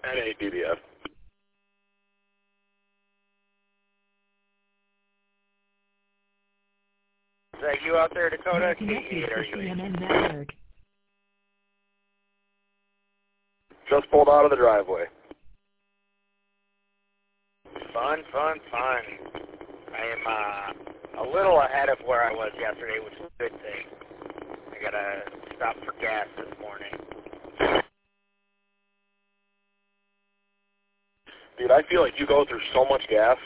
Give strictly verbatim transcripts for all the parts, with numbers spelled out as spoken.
N A D D S. Is that you out there, Dakota? K Connected eight, to are you C N in? N Network. Just pulled out of the driveway. Fun, fun, fun. I am uh, a little ahead of where I was yesterday, which is a good thing. I gotta stop for gas this morning. Dude, I feel like you go through so much gas.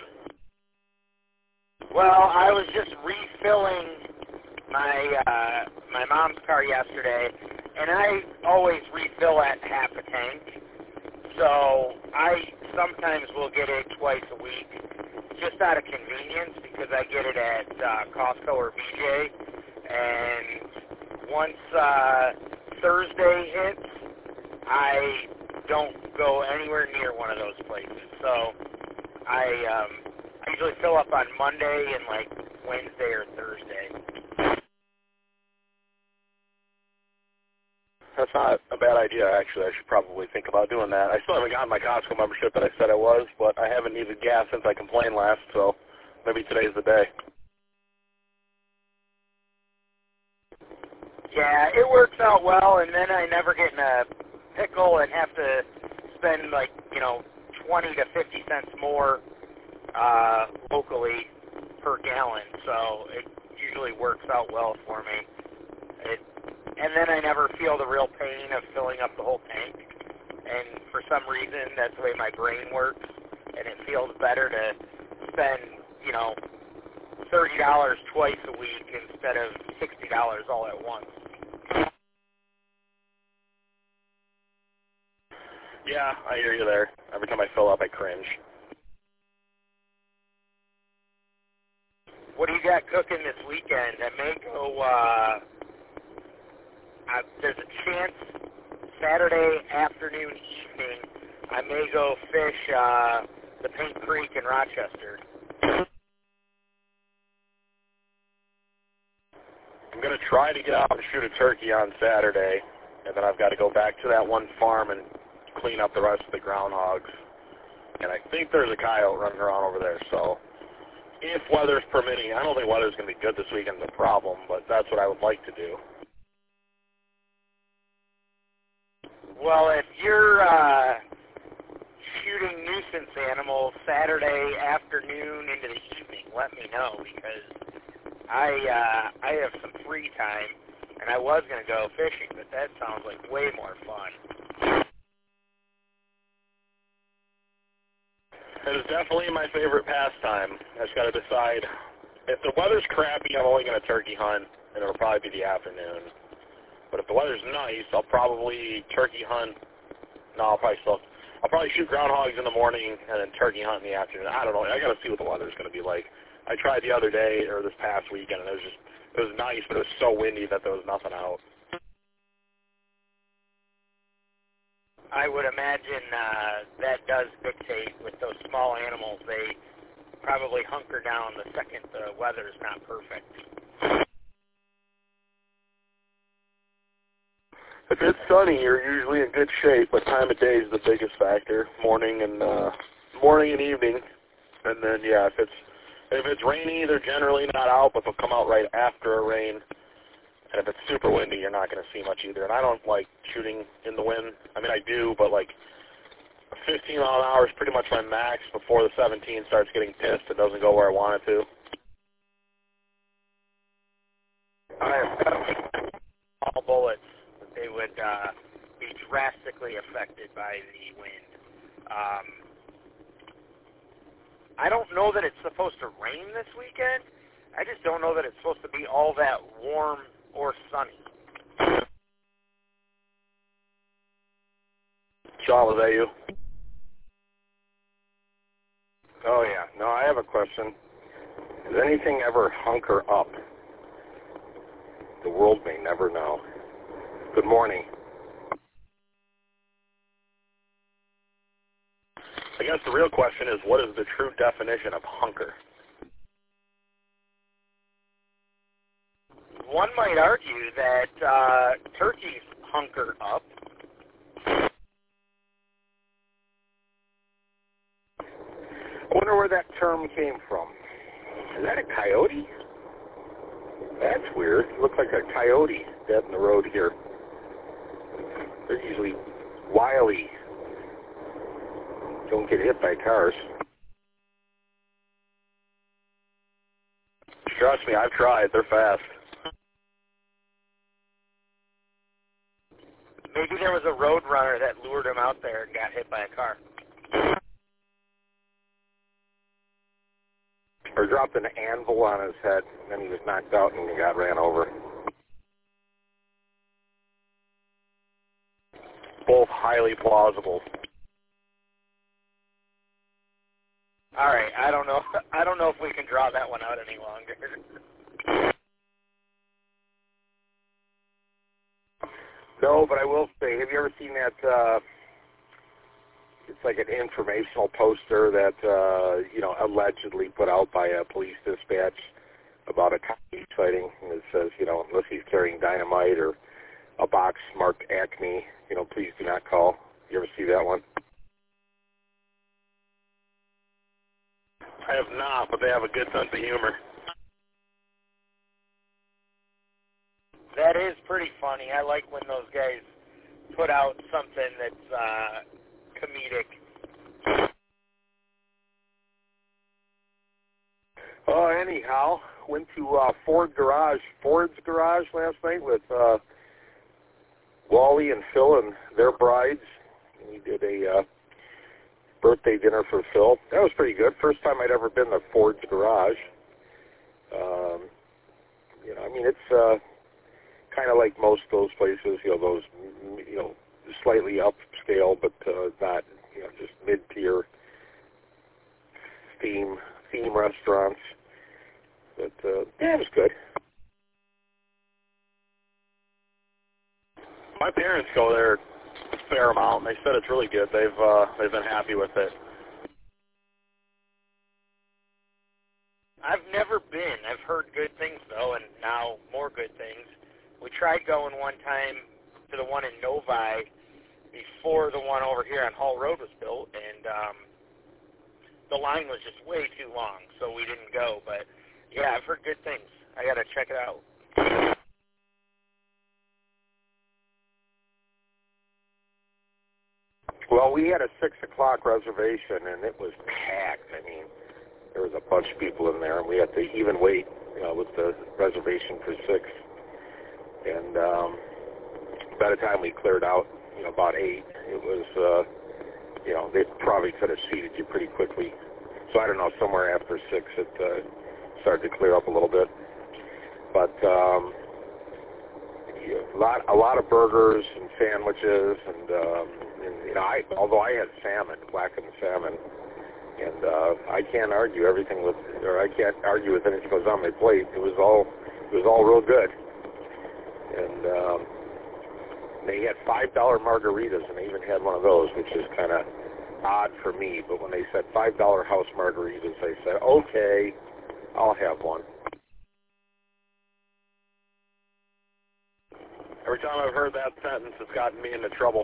Well, I was just refilling my uh, my mom's car yesterday, and I always refill at half a tank. So I sometimes will get it twice a week, just out of convenience, because I get it at uh, Costco or B J. And once uh, Thursday hits, I don't go anywhere near one of those places. So I um, I usually fill up on Monday and like Wednesday or Thursday. That's not a bad idea, actually. I should probably think about doing that. I still haven't gotten my Costco membership that I said I was, but I haven't needed gas since I complained last, so maybe today's the day. Yeah, it works out well, and then I never get in a pickle and have to spend like, you know, twenty to fifty cents more uh, locally per gallon, so it usually works out well for me. It, and then I never feel the real pain of filling up the whole tank, and for some reason that's the way my brain works, and it feels better to spend, you know, thirty dollars twice a week instead of sixty dollars all at once. Yeah, I hear you there. Every time I fill up, I cringe. What do you got cooking this weekend? I may go, uh, uh, there's a chance Saturday afternoon, evening, I may go fish uh, the Paint Creek in Rochester. I'm going to try to get out and shoot a turkey on Saturday, and then I've got to go back to that one farm and clean up the rest of the groundhogs. And I think there's a coyote running around over there, so if weather's permitting, I don't think weather's going to be good this weekend is a problem, but that's what I would like to do. Well, if you're uh, shooting nuisance animals Saturday afternoon into the evening, let me know, because I uh, I have some free time, and I was going to go fishing, but that sounds like way more fun. It is definitely my favorite pastime. I just got to decide. If the weather's crappy, I'm only going to turkey hunt, and it'll probably be the afternoon. But if the weather's nice, I'll probably turkey hunt. No, I'll probably still. I'll probably shoot groundhogs in the morning and then turkey hunt in the afternoon. I don't know. I got to see what the weather's going to be like. I tried the other day or this past weekend, and it was just it was nice, but it was so windy that there was nothing out. I would imagine uh, that does dictate with those small animals. They probably hunker down the second the weather is not perfect. If it's sunny, you're usually in good shape, but time of day is the biggest factor. Morning and uh, morning and evening, and then yeah, if it's if it's rainy, they're generally not out, but they'll come out right after a rain. And if it's super windy, you're not going to see much either. And I don't like shooting in the wind. I mean, I do, but like fifteen mile an hour is pretty much my max before the seventeen starts getting pissed. It doesn't go where I want it to. I have got to make small bullets. They would uh, be drastically affected by the wind. Um, I don't know that it's supposed to rain this weekend. I just don't know that it's supposed to be all that warm or sunny. Sean, was that you? Oh, yeah. No, I have a question. Does anything ever hunker up? The world may never know. Good morning. I guess the real question is, what is the true definition of hunker? One might argue that uh, turkeys hunker up. wonder where that term came from. Is that a coyote? That's weird. It looks like a coyote dead in the road here. They're usually wily. Don't get hit by cars. Trust me, I've tried. They're fast. Maybe there was a road runner that lured him out there and got hit by a car. Or dropped an anvil on his head, and then he was knocked out and he got ran over. Both highly plausible. All right, I don't know. I don't know if we can draw that one out any longer. No, but I will say, have you ever seen that? Uh, it's like an informational poster that uh, you know allegedly put out by a police dispatch about a coyote sighting, and it says, you know, unless he's carrying dynamite or a box marked Acme, you know, please do not call. You ever see that one? I have not, but they have a good sense of humor. That is pretty funny. I like when those guys put out something that's uh, comedic. Oh, uh, anyhow, went to uh, Ford Garage, Ford's Garage last night with uh, Wally and Phil and their brides. We did a uh, birthday dinner for Phil. That was pretty good. First time I'd ever been to Ford's Garage. Um, you know, I mean, it's uh, kind of like most of those places, you know, those, you know, slightly upscale, but uh, not, you know, just mid-tier theme theme restaurants. But uh, yeah, it was good. My parents go there a fair amount, and they said it's really good. They've uh, they've been happy with it. I've never been. I've heard good things, though, and now more good things. We tried going one time to the one in Novi before the one over here on Hall Road was built, and um, the line was just way too long, so we didn't go. But, yeah, I've heard good things. I got to check it out. Well, we had a six o'clock reservation, and it was packed. I mean, there was a bunch of people in there, and we had to even wait, you know, with the reservation for six. And um, by the time we cleared out, you know, about eight, it was, uh, you know, they probably could have seated you pretty quickly. So I don't know, somewhere after six, it uh, started to clear up a little bit. But um, yeah, a lot, a lot of burgers and sandwiches, and, um, and you know, I although I had salmon, blackened salmon, and uh, I can't argue everything with, or I can't argue with anything that goes on my plate. It was all, it was all real good. And um, they had five dollar margaritas, and they even had one of those, which is kind of odd for me. But when they said five dollar house margaritas, I said, okay, I'll have one. Every time I've heard that sentence, it's gotten me into trouble.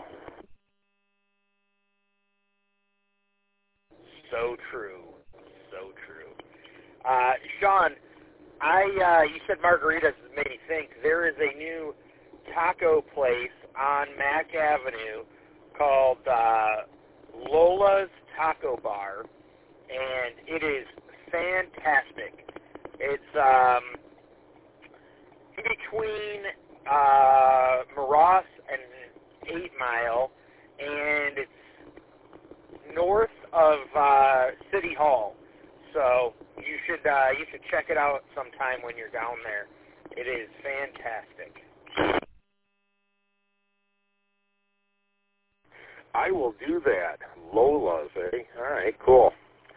So true. So true. Uh, Sean, I uh, you said margaritas made me think. There is a new taco place on Mack Avenue called uh, Lola's Taco Bar, and it is fantastic. It's um, in between uh, Maross and Eight Mile, and it's north of uh, City Hall. So you should uh, you should check it out sometime when you're down there. It is fantastic. I will do that. Lola's, eh? All right, cool.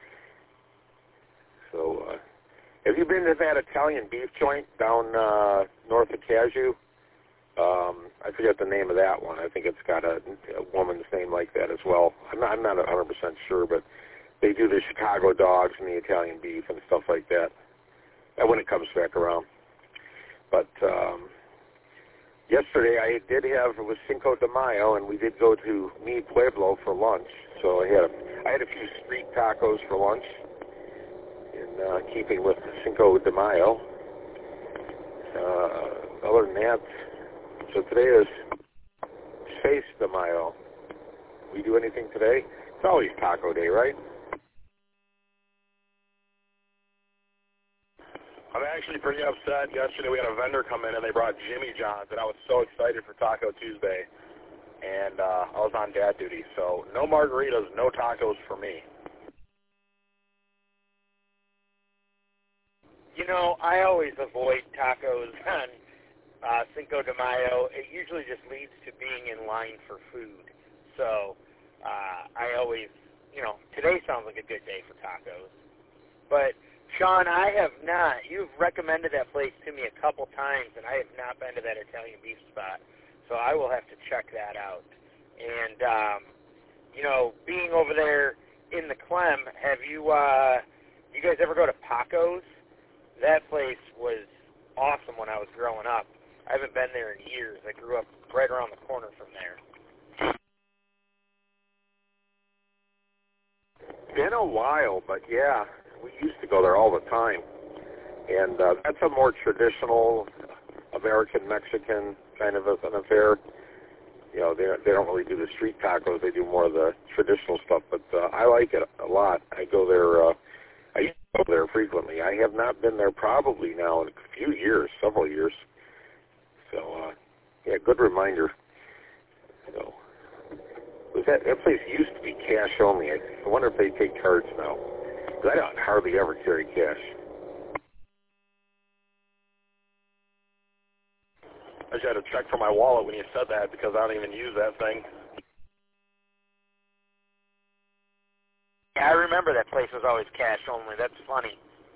So, uh, have you been to that Italian beef joint down uh, north of Cashew? Um, I forget the name of that one. I think it's got a, a woman's name like that as well. I'm not, I'm not one hundred percent sure, but they do the Chicago dogs and the Italian beef and stuff like that. And when it comes back around. But um, yesterday I did have, it was Cinco de Mayo, and we did go to Mi Pueblo for lunch. So I had a, I had a few street tacos for lunch. in uh, keeping with the Cinco de Mayo. Uh, other than that, so today is Seis de Mayo. We do anything today? It's always Taco Day, right? I'm actually pretty upset. Yesterday we had a vendor come in and they brought Jimmy John's, and I was so excited for Taco Tuesday. And uh, I was on dad duty, so no margaritas, no tacos for me. You know, I always avoid tacos on uh, Cinco de Mayo. It usually just leads to being in line for food. So uh, I always, you know, today sounds like a good day for tacos. But, Sean, I have not. You've recommended that place to me a couple times, and I have not been to that Italian beef spot. So I will have to check that out. And, um, you know, being over there in the Clem, have you, uh, you guys ever go to Paco's? That place was awesome when I was growing up. I haven't been there in years. I grew up right around the corner from there. Been a while, but yeah, we used to go there all the time. And uh, that's a more traditional American-Mexican kind of an affair. You know, they they don't really do the street tacos. They do more of the traditional stuff. But uh, I like it a lot. I go there. Uh, I used to go there frequently. I have not been there probably now in a few years, several years. So, uh, yeah, good reminder. So, was that that place used to be cash only. I, I wonder if they take cards now. Because I don't hardly ever carry cash. I just had to check for my wallet when you said that because I don't even use that thing. Yeah, I remember that place was always cash only. That's funny.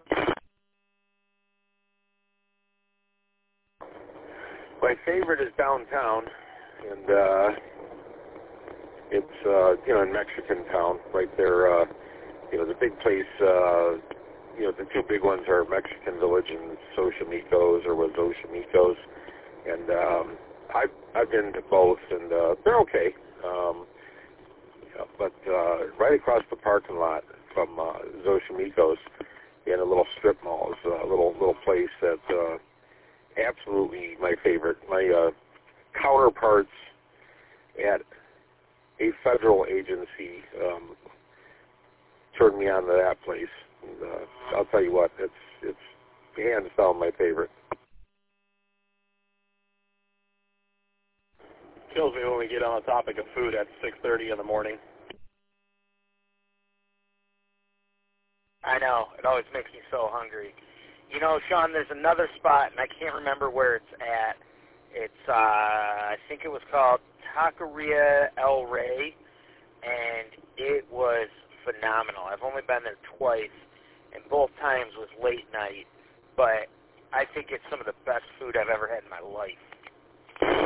My favorite is downtown, and uh, it's uh, you know in Mexican town right there. Uh, you know the big place. Uh, you know the two big ones are Mexican Village and Xochimilco's or was Xochimilco's. And um, I've I've been to both, and uh, they're okay. Um, yeah, but uh, right across the parking lot from uh, Xochimilco's, in a little strip mall, is a little little place that uh, absolutely my favorite. My uh, counterparts at a federal agency um, turned me on to that place. And, uh, I'll tell you what, it's it's hands down my favorite. Kills me when we get on the topic of food at six thirty in the morning. I know. It always makes me so hungry. You know, Sean, there's another spot, and I can't remember where it's at. It's, uh, I think it was called Taqueria El Rey, and it was phenomenal. I've only been there twice, and both times was late night, but I think it's some of the best food I've ever had in my life.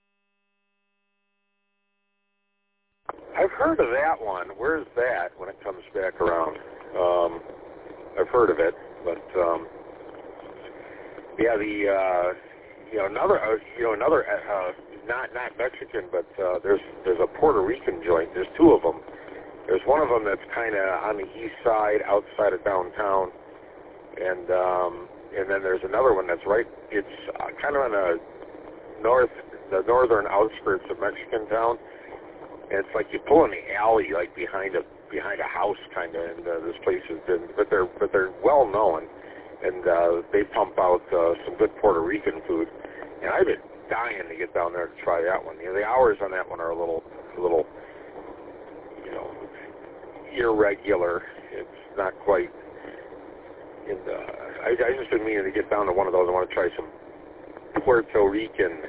I've heard of that one. Where's that when it comes back around? Um, I've heard of it, but um, yeah, the uh, you know another uh, you know another uh, not not Mexican, but uh, there's there's a Puerto Rican joint. There's two of them. There's one of them that's kind of on the east side, outside of downtown, and um, and then there's another one that's right. It's uh, kind of on the north, the northern outskirts of Mexican town. And it's like you pull in the alley, like behind a behind a house, kind of. And uh, this place has been, but they're but they're well known, and uh, they pump out uh, some good Puerto Rican food. And I've been dying to get down there to try that one. You know, the hours on that one are a little a little, you know, irregular. It's not quite. And uh, I, I just been meaning to get down to one of those. I want to try some Puerto Rican.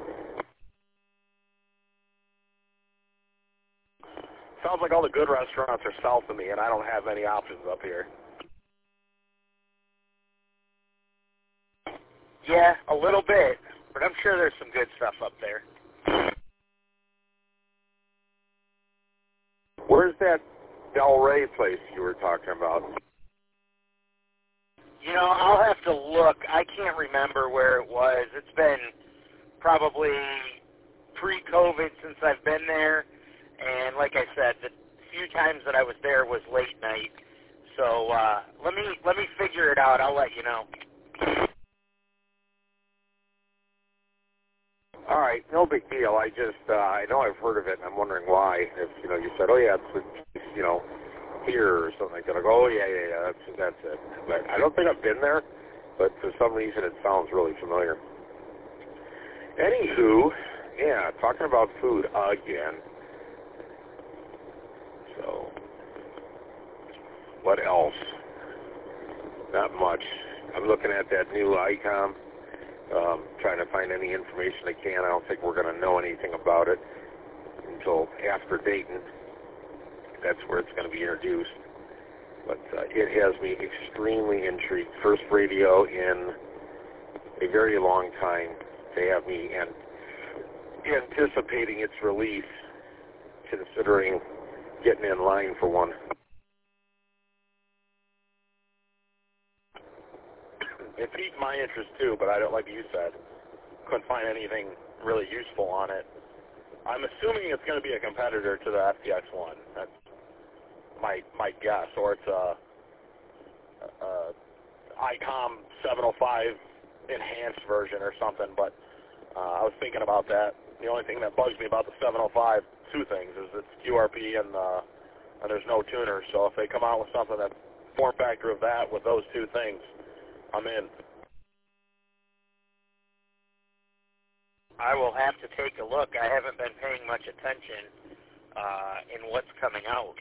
Sounds like all the good restaurants are south of me, and I don't have any options up here. Yeah, a little bit, but I'm sure there's some good stuff up there. Where's that Del Rey place you were talking about? You know, I'll have to look. I can't remember where it was. It's been probably pre-COVID since I've been there. And like I said, the few times that I was there was late night. So uh, let me let me figure it out. I'll let you know. All right, no big deal. I just, uh, I know I've heard of it, and I'm wondering why. If, you know, you said, oh, yeah, it's, you know, here or something like that. I go, oh, yeah, yeah, yeah, that's, that's it. But I don't think I've been there, but for some reason it sounds really familiar. Anywho, yeah, talking about food again. So, what else? Not much. I'm looking at that new ICOM. Um, trying to find any information I can. I don't think we're going to know anything about it until after Dayton. That's where it's going to be introduced. But uh, it has me extremely intrigued. First radio in a very long time to have me and anticipating its release, considering getting in line for one. It piqued my interest too, but I don't, like you said, couldn't find anything really useful on it. I'm assuming it's going to be a competitor to the F T X one. That's my my guess, or it's a, a ICOM seven oh five enhanced version or something. But uh, I was thinking about that. The only thing that bugs me about the seven oh five, two things, is it's Q R P and uh, and there's no tuner. So if they come out with something that form factor of that with those two things, I'm in. I will have to take a look. I haven't been paying much attention uh, in what's coming out.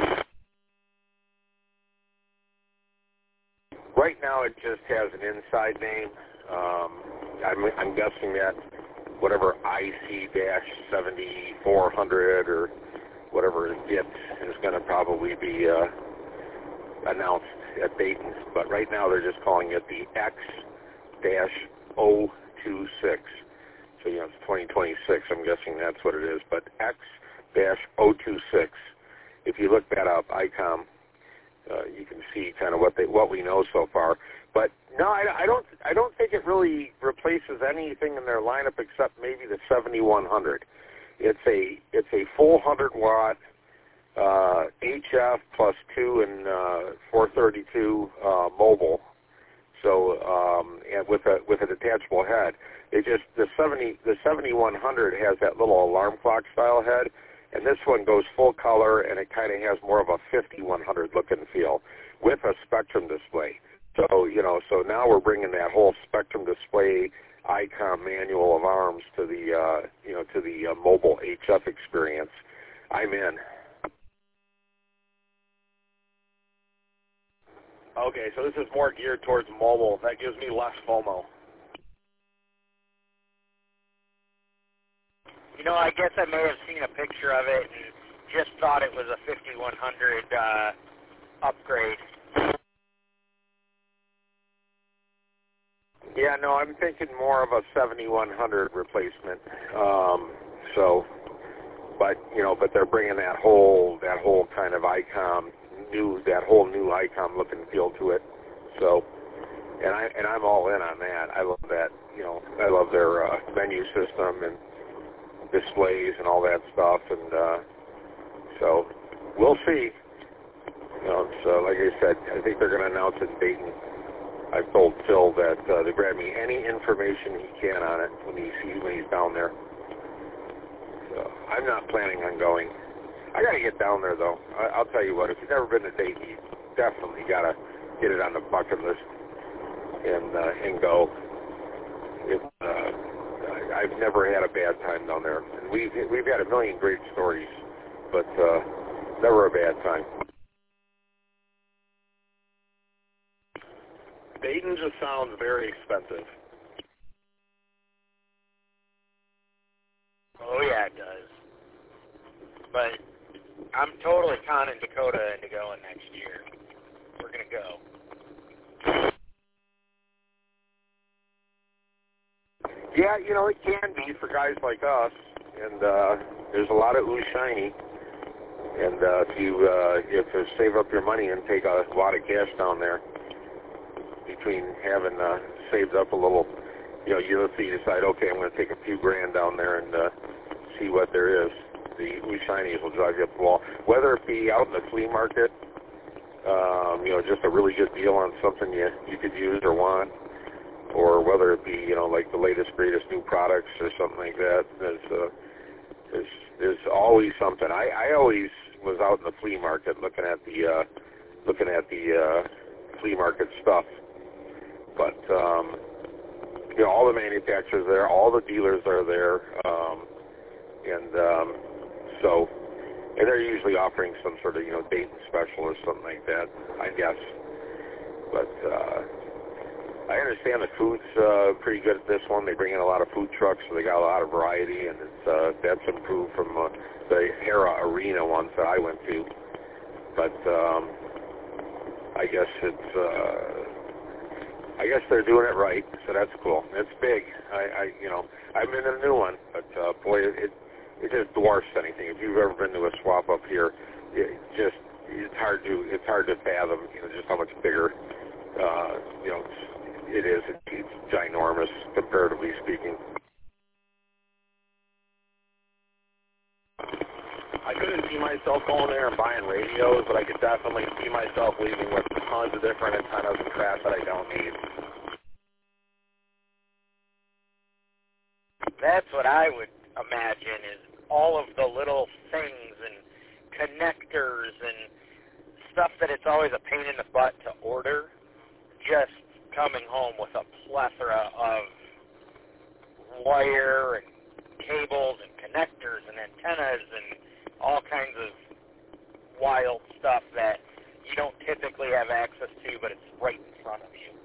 Right now it just has an inside name. Um, I'm, I'm guessing that whatever I C seventy-four hundred or whatever it gets is going to probably be uh, announced at Dayton. But right now they're just calling it the X zero two six. So, you know, it's twenty twenty-six. I'm guessing that's what it is. But X zero two six. If you look that up, ICOM, uh, you can see kind of what they what we know so far. But no, I, I don't. I don't think it really replaces anything in their lineup except maybe the seventy-one hundred. It's a it's a full one hundred watt uh, H F plus two and uh, four thirty-two uh, mobile. So um, and with a with a detachable head. It just the seventy the seventy-one hundred has that little alarm clock style head, and this one goes full color, and it kind of has more of a fifty-one hundred look and feel with a Spectrum display. So you know, so now we're bringing that whole Spectrum display ICOM manual of arms to the uh, you know to the uh, mobile H F experience. I'm in. Okay, so this is more geared towards mobile. That gives me less FOMO. You know, I guess I may have seen a picture of it and just thought it was a fifty-one hundred uh, upgrade. Yeah, no, I'm thinking more of a seventy-one hundred replacement. Um, so, but you know, but they're bringing that whole that whole kind of ICOM new that whole new ICOM look and feel to it. So, and I and I'm all in on that. I love that. You know, I love their uh, menu system and displays and all that stuff, and uh, so we'll see. You know, so like I said, I think they're going to announce it in Dayton. I've told Phil that uh, to grab me any information he can on it when he sees when he's down there. So I'm not planning on going. I got to get down there though. I, I'll tell you what, if you've never been to Dayton, you definitely got to get it on the bucket list and uh, and go. It, uh, I've never had a bad time down there. And we've we've had a million great stories, but uh, never a bad time. Dayton just sounds very expensive. Oh yeah, it does. But I'm totally conning Dakota into going next year. We're gonna go. Yeah, you know, it can be for guys like us, and uh, there's a lot of ooh shiny. And uh, if you uh, if you save up your money and take a lot of cash down there, between having uh, saved up a little, you know, you let's say you decide, okay, I'm going to take a few grand down there and uh, see what there is. The ooh shinies will drive you up the wall, whether it be out in the flea market um, you know, just a really good deal on something you you could use or want, or whether it be, you know, like the latest greatest new products or something like that. There's uh, there's there's always something. I, I always was out in the flea market looking at the uh, looking at the uh, flea market stuff, but um, you know, all the manufacturers there, all the dealers are there, um, and um, so. And they're usually offering some sort of, you know, Dayton special or something like that, I guess. But uh, I understand the food's uh, pretty good at this one. They bring in a lot of food trucks, so they got a lot of variety, and it's uh, that's improved from uh, the Hera Arena ones that I went to. But um, I guess it's, uh, I guess they're doing it right, so that's cool. It's big. I, I you know, I've been in a new one, but uh, boy, it. it It just dwarfs anything. If you've ever been to a swap up here, it just it's hard to it's hard to fathom, you know, just how much bigger, uh, you know, it is. It's, it's ginormous, comparatively speaking. I couldn't see myself going there and buying radios, but I could definitely see myself leaving with tons of different antennas and crap that I don't need. That's what I would imagine is all of the little things and connectors and stuff that it's always a pain in the butt to order, just coming home with a plethora of wire and cables and connectors and antennas and all kinds of wild stuff that you don't typically have access to, but it's right in front of you.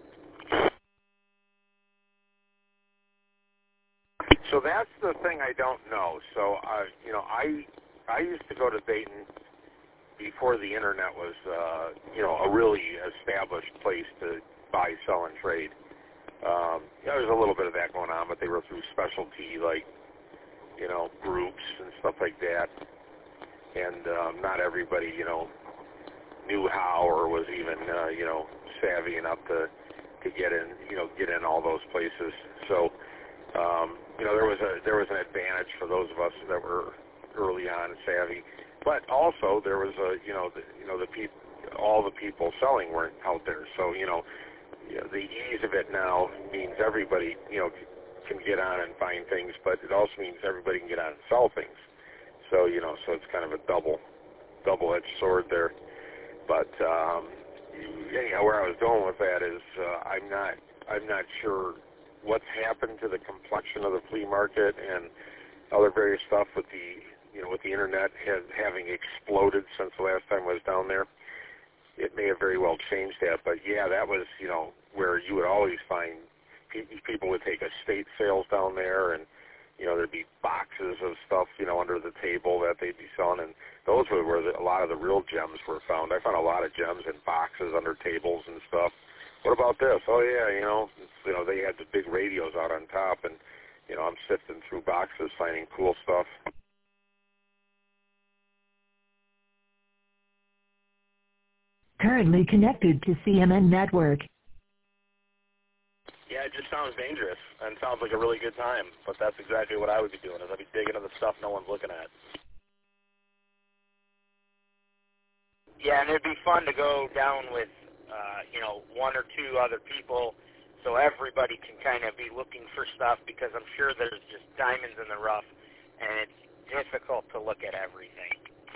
So that's the thing I don't know. So, uh, you know, I I used to go to Dayton before the internet was, uh, you know, a really established place to buy, sell, and trade. Um, yeah, there was a little bit of that going on, but they were through specialty, like, you know, groups and stuff like that. And um, not everybody, you know, knew how or was even, uh, you know, savvy enough to to get in, you know, get in all those places. So. Um, you know, there was a there was an advantage for those of us that were early on savvy, but also there was a you know the, you know the people all the people selling weren't out there. So you know, you know the ease of it now means everybody you know can get on and find things, but it also means everybody can get on and sell things. So you know, so it's kind of a double double-edged sword there. But um, anyhow, where I was going with that is uh, I'm not I'm not sure what's happened to the complexion of the flea market and other various stuff with the, you know, with the internet has, having exploded since the last time I was down there. It may have very well changed that, but yeah, that was, you know, where you would always find pe- people would take estate sales down there, and you know, there'd be boxes of stuff, you know, under the table that they'd be selling, and those were where the, a lot of the real gems were found. I found a lot of gems in boxes under tables and stuff. What about this? Oh yeah, you know, it's, you know, they had the big radios out on top, and you know, I'm sifting through boxes, finding cool stuff. Currently connected to C M N Network. Yeah, it just sounds dangerous and sounds like a really good time, but that's exactly what I would be doing, is I'd be digging into the stuff no one's looking at. Yeah, and it'd be fun to go down with Uh, you know, one or two other people, so everybody can kind of be looking for stuff, because I'm sure there's just diamonds in the rough, and it's difficult to look at everything.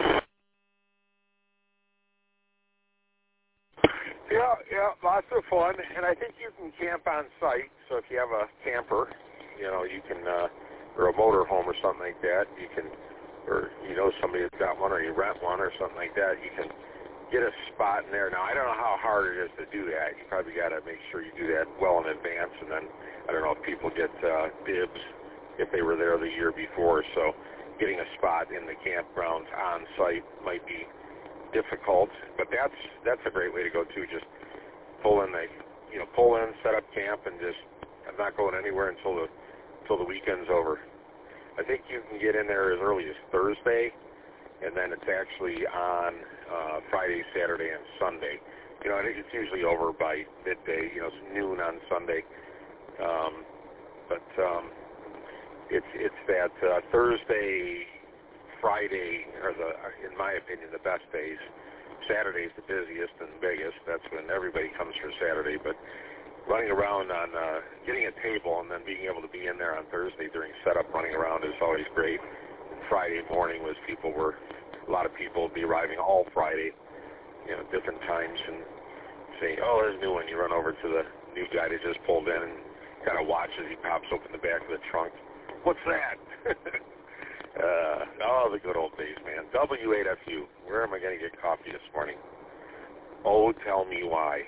Yeah, yeah, lots of fun, and I think you can camp on site. So if you have a camper, you know, you can, uh, or a motor home or something like that, you can, or you know somebody that's got one, or you rent one or something like that, you can get a spot in there. Now, I don't know how hard it is to do that. You probably got to make sure you do that well in advance, and then I don't know if people get uh, dibs if they were there the year before. So getting a spot in the campgrounds on site might be difficult, but that's that's a great way to go too. Just pull in the, you know, pull in, set up camp, and just I'm not going anywhere until the until the weekend's over. I think you can get in there as early as Thursday, and then it's actually on uh, Friday, Saturday, and Sunday. You know, I think it's usually over by midday. You know, it's noon on Sunday, um, but um, it's it's that uh, Thursday, Friday are the, in my opinion, the best days. Saturday's the busiest and biggest. That's when everybody comes for Saturday. But running around on uh, getting a table and then being able to be in there on Thursday during setup, running around is always great. Friday morning was people were a lot of people would be arriving all Friday, you know, different times and say, oh, there's a new one. You run over to the new guy that just pulled in and kind of watch as he pops open the back of the trunk. What's that? uh, oh, the good old days, man. W eight F U. Where am I going to get coffee this morning? Oh, tell me why.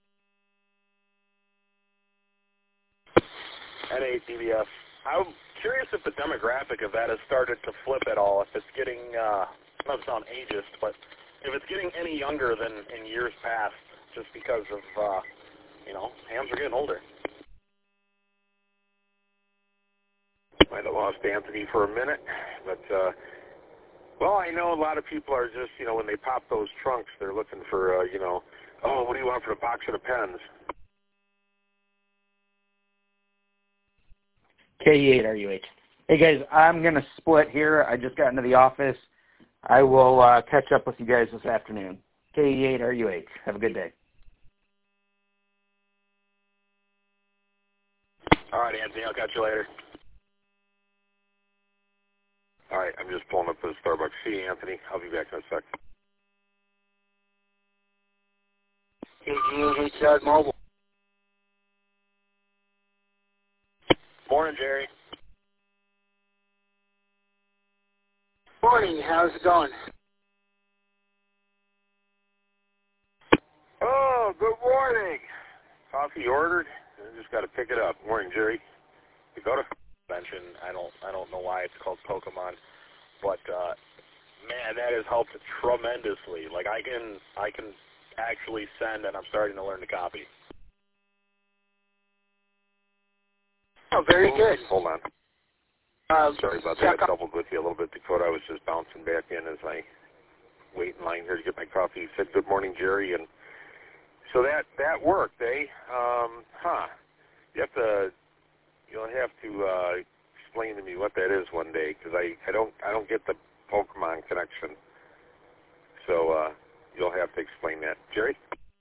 N eight D B F. I'm curious if the demographic of that has started to flip at all, if it's getting, uh, not to sound ageist, but if it's getting any younger than in years past, just because of, uh, you know, hams are getting older. Might have lost Anthony for a minute, but, uh, well, I know a lot of people are just, you know, when they pop those trunks, they're looking for, uh, you know, oh, what do you want for a box of the pens? K E eight R U H. Hey, guys, I'm going to split here. I just got into the office. I will uh, catch up with you guys this afternoon. K E eight R U H. Have a good day. All right, Anthony, I'll catch you later. All right, I'm just pulling up to the Starbucks. See you, Anthony. I'll be back in a sec. K G H Doug Mobile. Morning, Jerry. Morning, how's it going? Oh, good morning. Coffee ordered. I just got to pick it up. Morning, Jerry. Dakota. Mention, I don't, I don't know why it's called Pokemon, but uh, man, that has helped tremendously. Like I can, I can actually send, and I'm starting to learn to copy. Oh, very good. Hold on. Uh, Sorry about that. I doubled with you a little bit, Dakota. I was just bouncing back in as I wait in line here to get my coffee. You said, good morning, Jerry. And so that, that worked, eh? Um, huh. You have to, you'll have to uh, explain to me what that is one day, because I, I don't I don't get the Pokemon connection. So uh, you'll have to explain that. Jerry?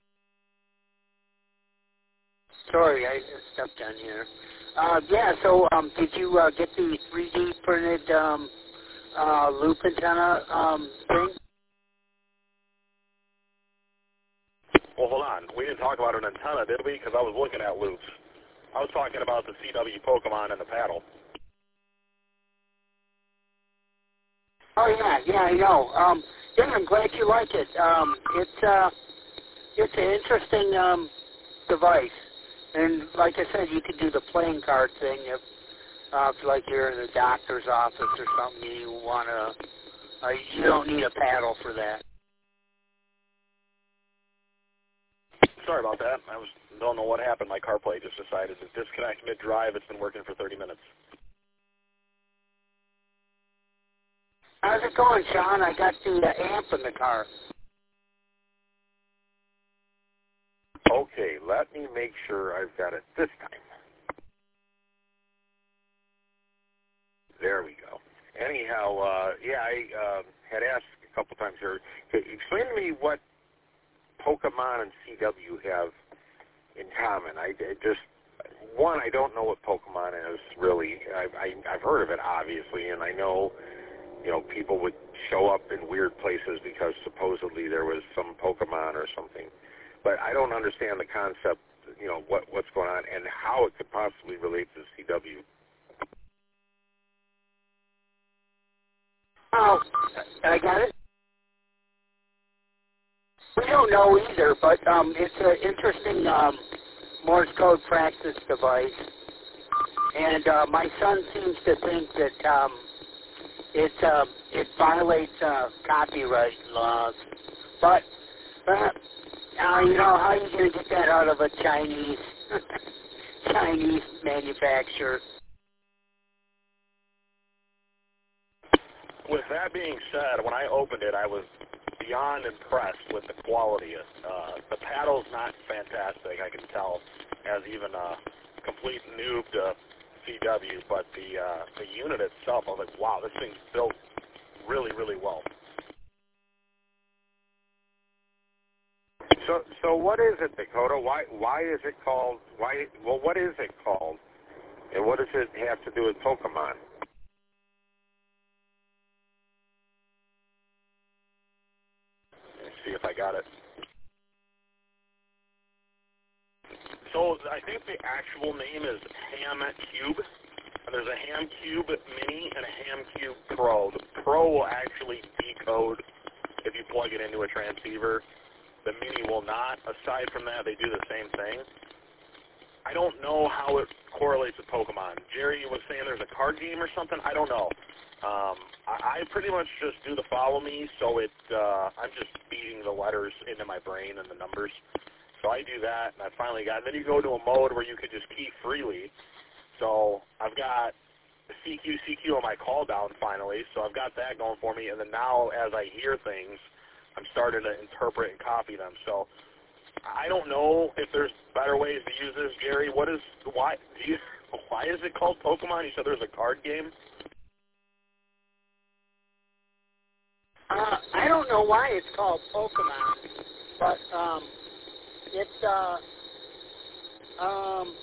Sorry, I stepped on here. Uh, yeah, so um, did you uh, get the three D printed um, uh, loop antenna um, thing? Well, hold on. We didn't talk about an antenna, did we? Because I was looking at loops. I was talking about the C W Pokemon and the paddle. Oh yeah, yeah, I know. Um, yeah, I'm glad you like it. Um, it's uh, it's an interesting um, device, and like I said, you could do the playing card thing if, uh, if like you're in the doctor's office or something. You want to, uh, you don't need a paddle for that. Sorry about that. I was don't know what happened. My CarPlay just decided to disconnect mid-drive. It's been working for thirty minutes. How's it going, Sean? I got the uh, amp in the car. Okay, let me make sure I've got it this time. There we go. Anyhow, uh, yeah, I uh, had asked a couple times here. Explain to me what Pokemon and C W have in common. I, I just, one, I don't know what Pokemon is really. I, I, I've heard of it, obviously, and I know, you know, people would show up in weird places because supposedly there was some Pokemon or something. But I don't understand the concept, you know, what what's going on and how it could possibly relate to C W. Oh, I got it. We don't know either, but um, it's an interesting um, Morse code practice device. And uh, my son seems to think that um, it uh, it violates uh, copyright laws. But uh, uh, you know, how are you going to get that out of a Chinese Chinese manufacturer? With that being said, when I opened it, I was beyond impressed with the quality. Uh, the paddle's not fantastic, I can tell, as even a complete noob to C W, but the uh, the unit itself, I was like, wow, this thing's built really, really well. So, so what is it, Dakota? Why, why is it called? Why? Well, what is it called? And what does it have to do with Pokemon? Let's see if I got it. So I think the actual name is Ham Cube. And there's a Ham Cube Mini and a Ham Cube Pro. The Pro will actually decode if you plug it into a transceiver. The Mini will not. Aside from that, they do the same thing. I don't know how it correlates with Pokemon. Jerry was saying there's a card game or something. I don't know. Um, I, I pretty much just do the follow me, so it uh, I'm just feeding the letters into my brain and the numbers. So I do that, and I finally got. Then you go to a mode where you could just key freely. So I've got the C Q C Q on my call down finally. So I've got that going for me. And then now, as I hear things, I'm starting to interpret and copy them. So I don't know if there's better ways to use this, Jerry. What is why? Do you, why is it called Pokemon? You said there's a card game. Uh, I don't know why it's called Pokemon, but um, it's uh, um,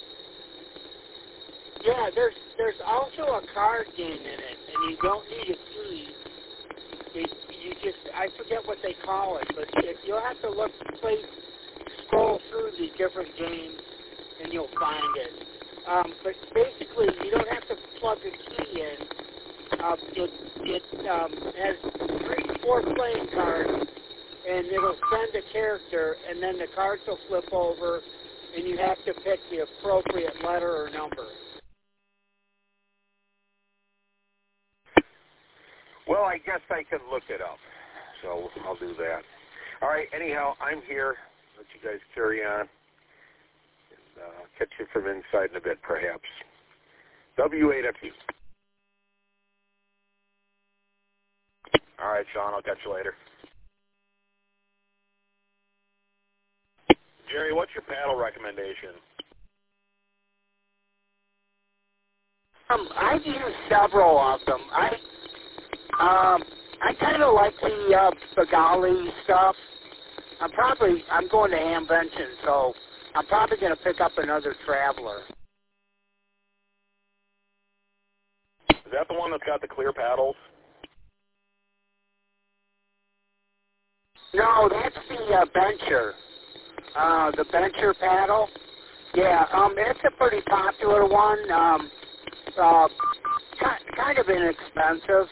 yeah. There's there's also a card game in it, and you don't need a key. It, you just I forget what they call it, but it, you'll have to look, play, scroll through the different games, and you'll find it. Um, but basically, you don't have to plug a key in. Uh, it it um, has three, four playing cards, and it'll send a character, and then the cards will flip over, and you have to pick the appropriate letter or number. Well, I guess I can look it up, so I'll do that. All right, anyhow, I'm here. Let you guys carry on. And, uh, catch you from inside in a bit, perhaps. W eight F U. All right, Sean, I'll catch you later. Jerry, what's your paddle recommendation? Um, I've used several of them. I um, I kind of like the uh, Bengali stuff. I'm probably I'm going to Hamvention, so I'm probably going to pick up another Traveler. Is that the one that's got the clear paddles? No, that's the uh, Bencher. Uh, the Bencher paddle. Yeah, um, it's a pretty popular one. Um, uh, kind of inexpensive.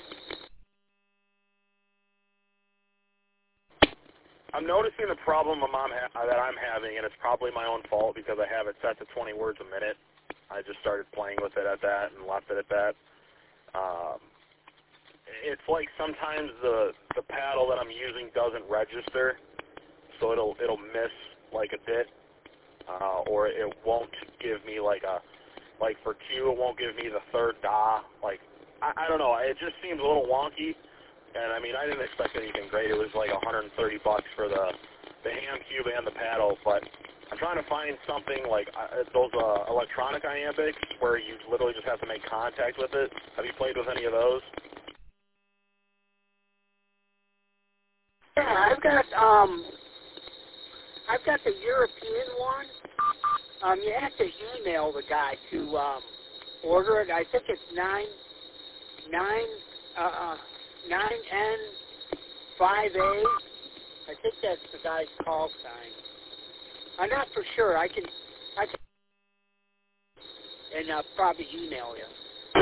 I'm noticing the problem my mom ha- that I'm having, and it's probably my own fault because I have it set to twenty words a minute. I just started playing with it at that and left it at that. Um, it's like sometimes the the paddle that I'm using doesn't register, so it'll it'll miss like a bit, uh, or it won't give me like a like for Q it won't give me the third da. Like I, I don't know, it just seems a little wonky. And I mean, I didn't expect anything great. It was like one hundred thirty bucks for the the Ham Cube and the paddle, but I'm trying to find something like uh, those uh, electronic iambics where you literally just have to make contact with it. Have you played with any of those? Yeah, I've got um, I've got the European one. Um, you have to email the guy to um, order it. I think it's nine nine uh nine N five A. I think that's the guy's call sign. I'm not for sure. I can I can and uh, probably email you.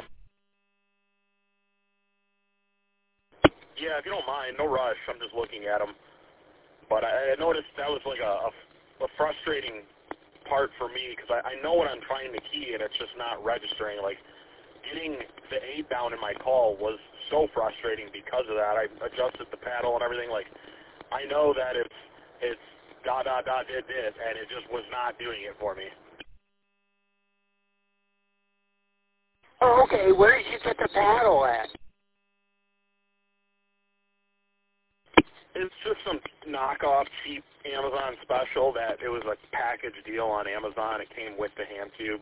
Yeah, if you don't mind, no rush. I'm just looking at them. But I, I noticed that was like a, a, a frustrating part for me because I, I know what I'm trying to key and it's just not registering. Like getting the eight down in my call was so frustrating because of that. I adjusted the paddle and everything. Like I know that it's it's da da da did this and it just was not doing it for me. Oh, okay. Where did you get the paddle at? It's just some knockoff cheap Amazon special that it was a package deal on Amazon. It came with the Ham Cube.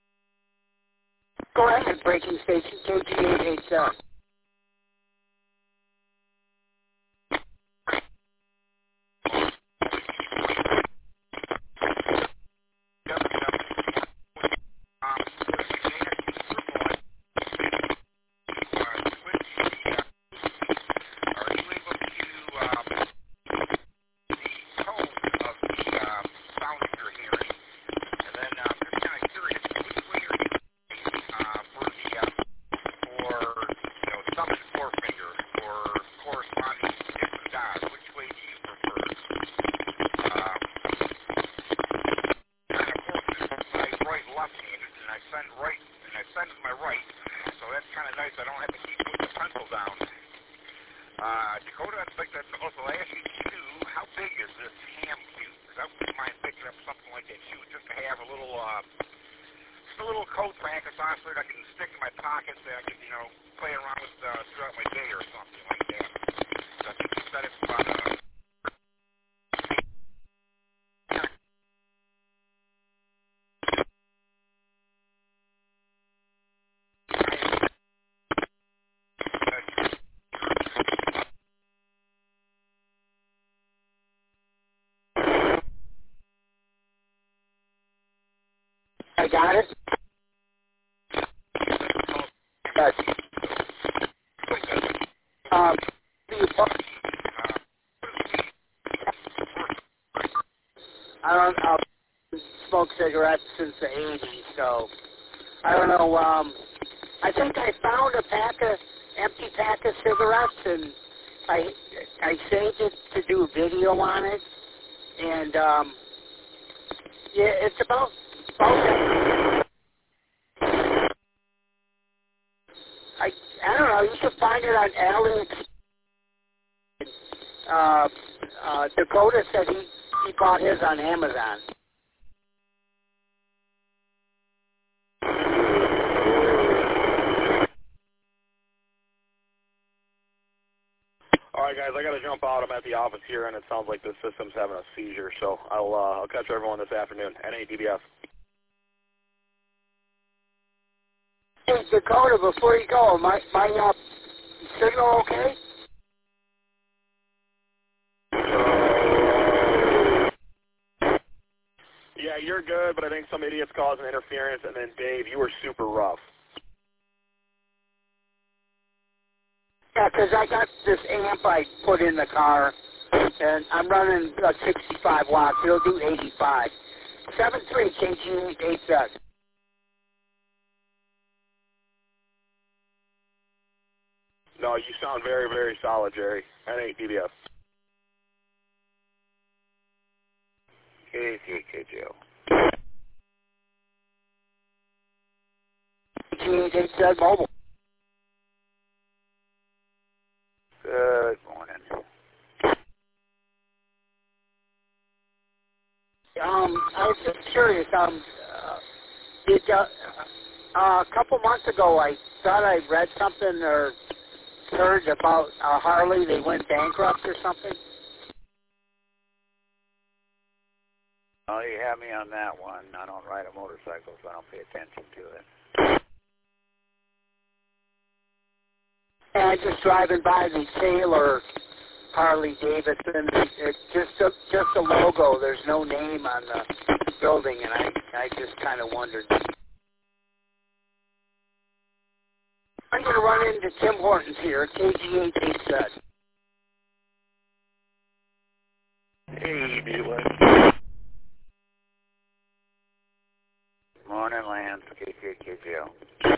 Go ahead, breaking station K G eight eight seven. thumb and forefinger for corresponding dips and dots. Which way do you prefer? Um, kind of fortunate. I write left-handed, and I send right, and I send with my right. So that's kind of nice. I don't have to keep putting the pencil down. Uh, Dakota, I'd like to also ask you too, how big is this ham cube? Because I wouldn't mind picking up something like that too, just to have a little, uh, just a little coat practice on so that I can stick in my pockets that I can, you know, play around with uh, throughout my day or something like that. So I think you said it's about uh, I got it. Yes. Um, I don't know. Smoked cigarettes since the eighties, so I don't know. Um, I think I found a pack of empty pack of cigarettes, and I I saved it to do a video on it, and um, yeah, it's about. about I I don't know. You should find it on AliExpress. Uh, uh, Dakota said he he bought his on Amazon. All right, guys, I got to jump out. I'm at the office here, and it sounds like the system's having a seizure, so I'll uh, I'll catch everyone this afternoon. N A D B F. Hey, Dakota, before you go, my my uh, signal okay? Yeah, you're good, but I think some idiots causing interference, and then Dave, you were super rough. Yeah, 'cause I got this amp I put in the car, and I'm running uh, sixty-five watts. It'll do eighty-five. seven three K G eight Z. No, you sound very, very solid, Jerry. N A D B F. K C K J O. K G eight Z mobile. Good morning. Um, I was just curious. Um, uh, did uh, uh, a couple months ago I thought I read something or heard about uh, Harley. They went bankrupt or something. Oh, you have me on that one. I don't ride a motorcycle, so I don't pay attention to it. And just driving by the Taylor Harley Davidson, it's just a, just a logo. There's no name on the building, and I I just kind of wondered. I'm going to run into Tim Hortons here, K G eight eight Z. Hey, D-Lane. Morning, Lance. K C K J O.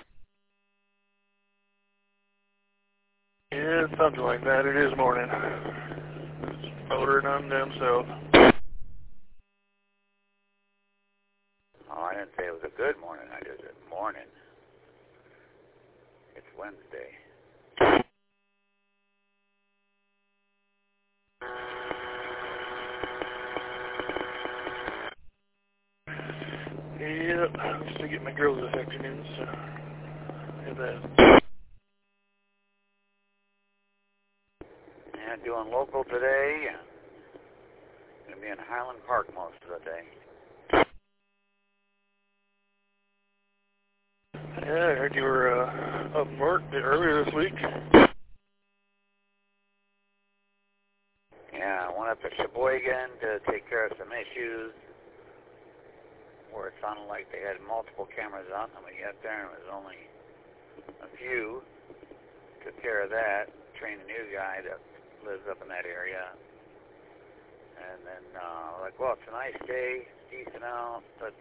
Yeah, something like that. It is morning. It's motoring on down south. Oh, I didn't say it was a good morning. I just said morning. It's Wednesday. Yep, I'm just to get my girls this afternoon, so have that. Yeah, doing local today. Gonna be in Highland Park most of the day. Yeah, I heard you were uh, up north earlier this week. Yeah, I went up to Sheboygan to take care of some issues where it sounded like they had multiple cameras on them. We got there and it was only a few. Took care of that, trained a new guy that lives up in that area. And then, uh, like, well, it's a nice day, it's decent out, let's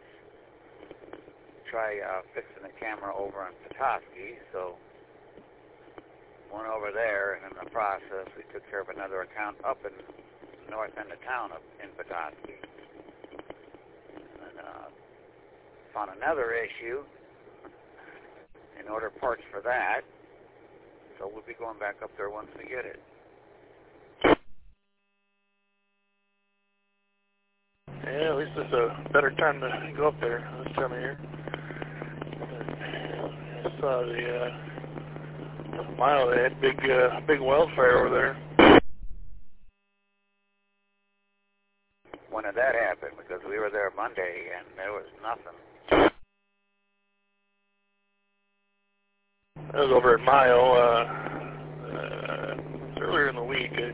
try uh, fixing the camera over on Petoskey. So over there, and in the process, we took care of another account up in the north end of town of, in Petoskey. And uh, found another issue and order parts for that. So we'll be going back up there once we get it. Yeah, at least it's a better time to go up there this time of year. I saw the uh, mile, they had big, uh, big wildfire over there. When did that happen? Because we were there Monday and there was nothing. That was over at Mile, uh, uh, earlier in the week. I,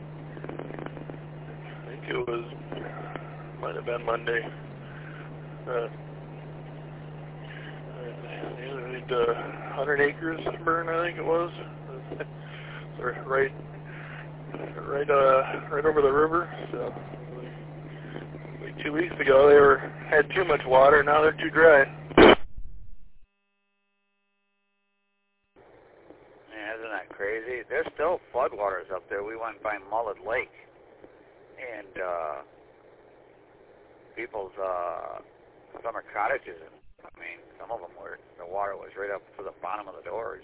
I think it was, might have been Monday. Uh, I think uh, one hundred acres burned, I think it was. right, right, uh, right over the river. So, like two weeks ago, they were had too much water. Now they're too dry. Yeah, isn't that crazy? There's still floodwaters up there. We went by Mullet Lake, and uh, people's uh, summer cottages. I mean, some of them were, the water was right up to the bottom of the doors.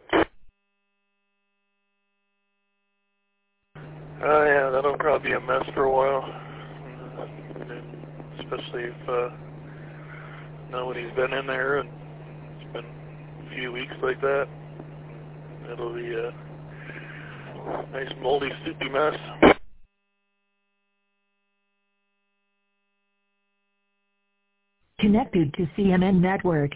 Oh, uh, yeah, that'll probably be a mess for a while. Especially if uh, nobody's been in there and it's been a few weeks like that. It'll be a nice, moldy, soupy mess. Connected to C M N Network.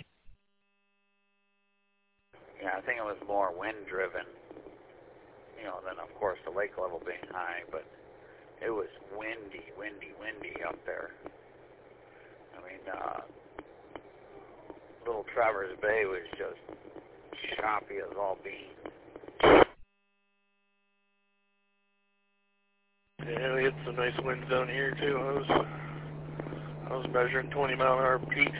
Yeah, I think it was more wind-driven, you know, than, of course, the lake level being high, but it was windy, windy, windy up there. I mean, uh, Little Traverse Bay was just choppy as all beans. Yeah, we had some nice winds down here, too. I was... I was measuring twenty mile an hour peaks.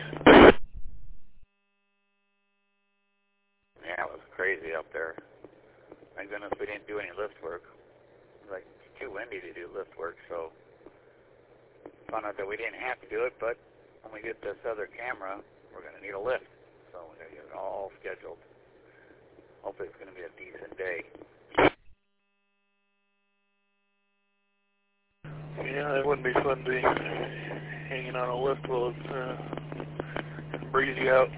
Yeah, it was crazy up there. Thank goodness we didn't do any lift work. It was like too windy to do lift work, so found out that we didn't have to do it, but when we get this other camera, we're going to need a lift. So we're going to get it all scheduled. Hopefully it's going to be a decent day. Yeah, it wouldn't be fun to be hanging on a lift while it's uh, breezy out.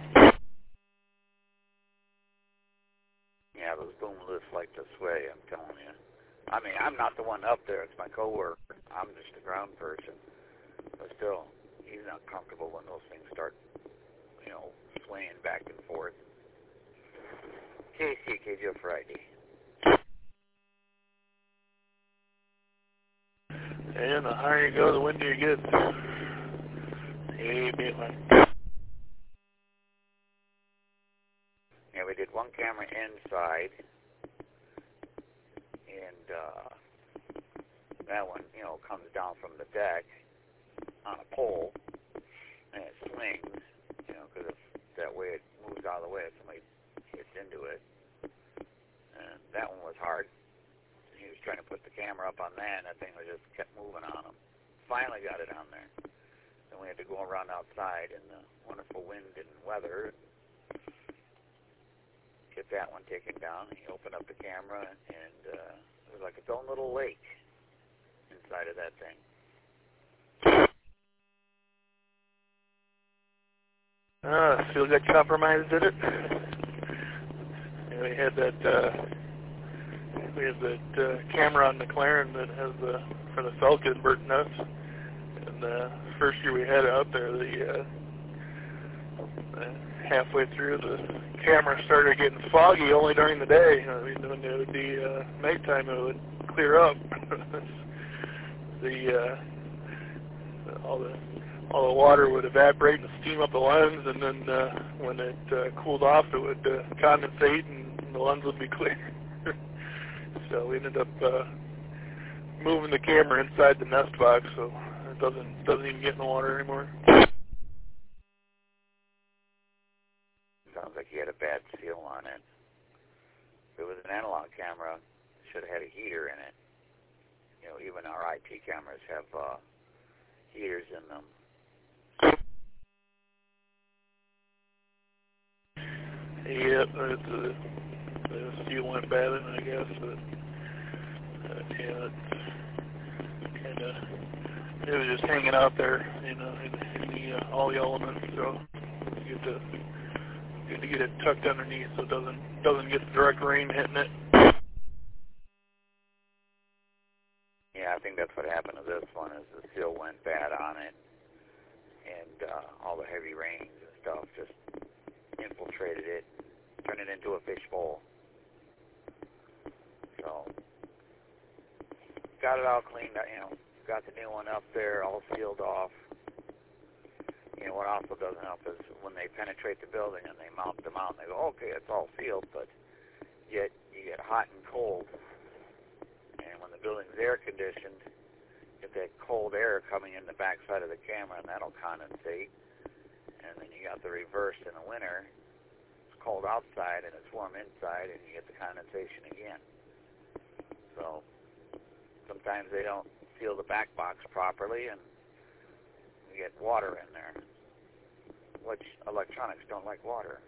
Yeah, those boom lifts like to sway, I'm telling you. I mean, I'm not the one up there. It's my coworker. I'm just a ground person. But still, he's not comfortable when those things start, you know, swaying back and forth. K C K J Friday. And the higher you go, the windier it gets. Amen. Yeah, we did one camera inside, and uh, that one, you know, comes down from the deck on a pole, and it swings, you know, because that way it moves out of the way if somebody hits into it. And that one was hard. He was trying to put the camera up on that, and that thing was just kept moving on him. Finally got it on there. Then we had to go around outside in the wonderful wind and weather, get that one taken down. He opened up the camera, and uh, it was like its own little lake inside of that thing. Ah, still got compromised, did it? And we had that, uh, we had that uh, camera on McLaren that has the, for the Falkenberg nuts. And uh, first year we had it out there, the, uh, uh, halfway through the camera started getting foggy only during the day. I mean, when it would be uh, nighttime, it would clear up. the, uh, all the all the water would evaporate and steam up the lens, and then uh, when it uh, cooled off, it would uh, condensate, and the lens would be clear. So we ended up uh, moving the camera inside the nest box, so it doesn't doesn't even get in the water anymore. Sounds like you had a bad seal on it. If it was an analog uh, camera should have had a heater in it. You know, even our I P cameras have uh, heaters in them. Yep, the, the, the steel went bad in, I guess, but uh, yeah, it's kind of, it was just hanging out there, you know, in, in the uh, all the elements. So you get to good to get it tucked underneath so it doesn't doesn't get the direct rain hitting it. Yeah, I think that's what happened to this one, is the steel went bad on it, and uh, all the heavy rains and stuff just infiltrated it, turned it into a fishbowl. So, got it all cleaned up, you know, got the new one up there, all sealed off. You know, what also doesn't help is when they penetrate the building and they mount the mount, they go, okay, it's all sealed, but yet you get hot and cold. And when the building's air conditioned, you get that cold air coming in the backside of the camera, and that'll condensate. And then you got the reverse in the winter. It's cold outside and it's warm inside, and you get the condensation again. So sometimes they don't seal the back box properly, and you get water in there, which electronics don't like water.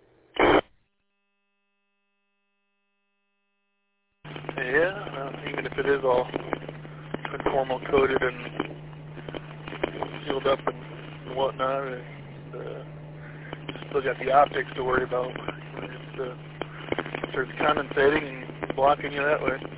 Yeah, uh, even if it is all conformal coated and sealed up and whatnot, and uh, still got the optics to worry about. It uh, starts condensating and blocking you that way.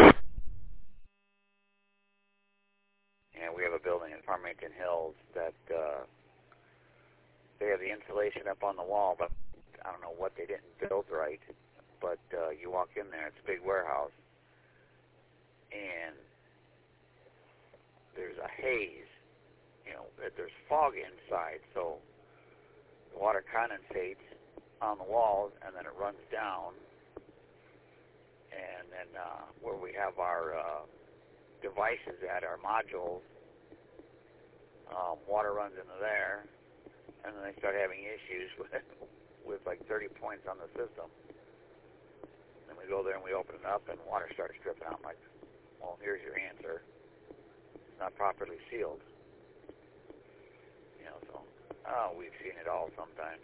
And we have a building in Farmington Hills that uh, they have the insulation up on the wall, but I don't know what they didn't build right. But uh, you walk in there, it's a big warehouse, and there's a haze, you know, there's fog inside, so the water condensates on the walls, and then it runs down, and then uh, where we have our uh, devices at, our modules, um, water runs into there, and then they start having issues with, with like thirty points on the system. Then we go there and we open it up, and water starts dripping out. I'm like, well, here's your answer. It's not properly sealed. You know, so, oh, we've seen it all sometimes.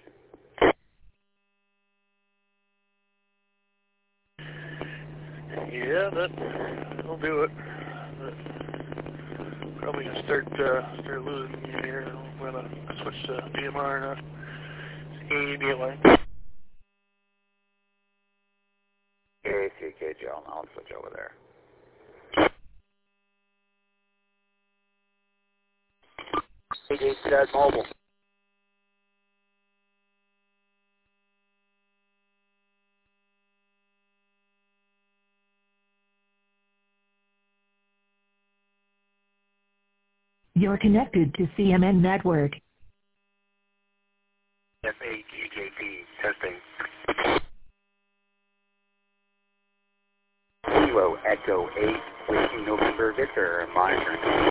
Yeah, that, that'll do it. But probably gonna start, uh, start losing you here. I'm gonna switch to D M R and uh, A E D line. A C K J, I'll, I'll switch over there. Hey, Dave, Dad Mobile. You're connected to C M N Network. F A G J P testing. Kilo Echo eight, Whiskey November Victor, monitoring.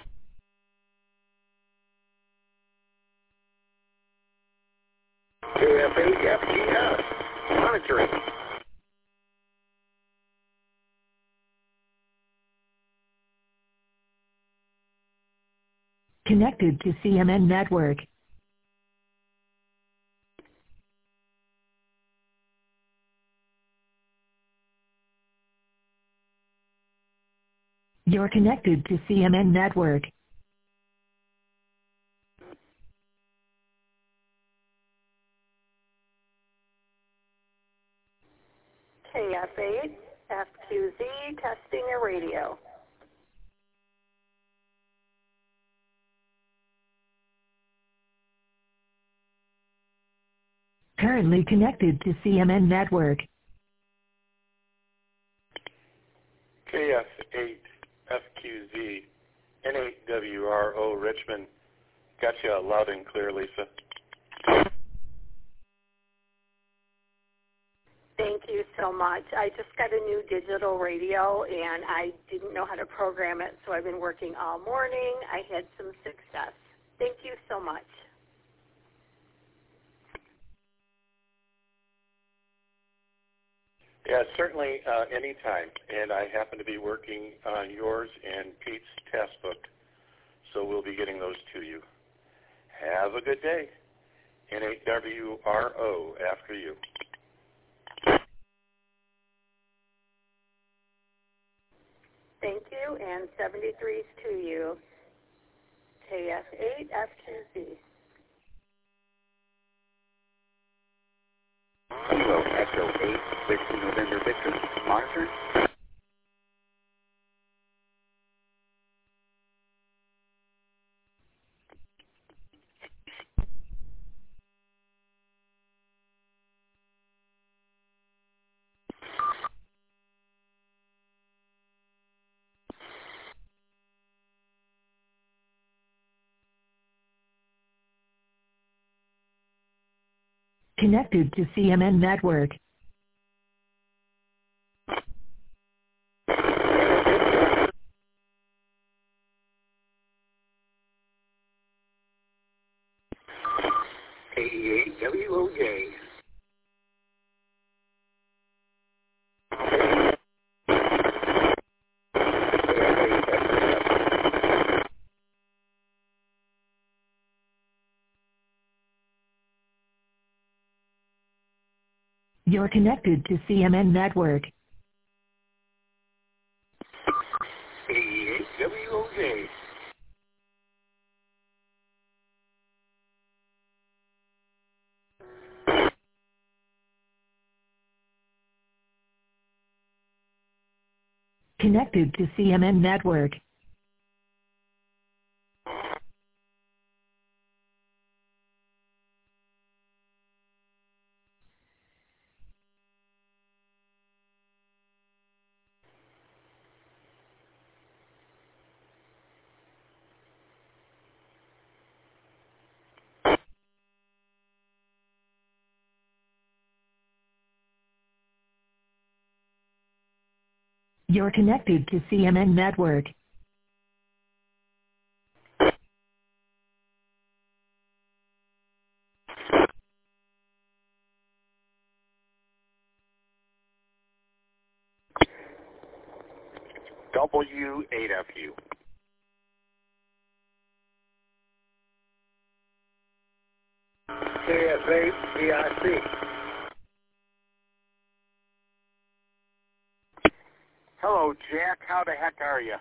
K F A F G S, monitoring. Connected to C M N Network. You're connected to C M N Network. K F eight, F Q Z, testing a radio. Currently connected to C M N Network. K F eight, F Q Z, N eight W R O Richmond. Got you loud and clear, Lisa. Thank you so much. I just got a new digital radio, and I didn't know how to program it, so I've been working all morning. I had some success. Thank you so much. Yeah, certainly uh, anytime. And I happen to be working on yours and Pete's test book, so we'll be getting those to you. Have a good day. N A W R O after you. Thank you, and seventy-three is to you. K F eight F Q Z. Kilo Echo eight, Victor November Victor, monitor. Connected to C M N Network. K E eight W O J. You're connected to C M N Network. K E eight W O J. Connected to C M N Network. You're connected to C M N Network. W eight F U. K F eight B I C. Hello, Jack. How the heck are you?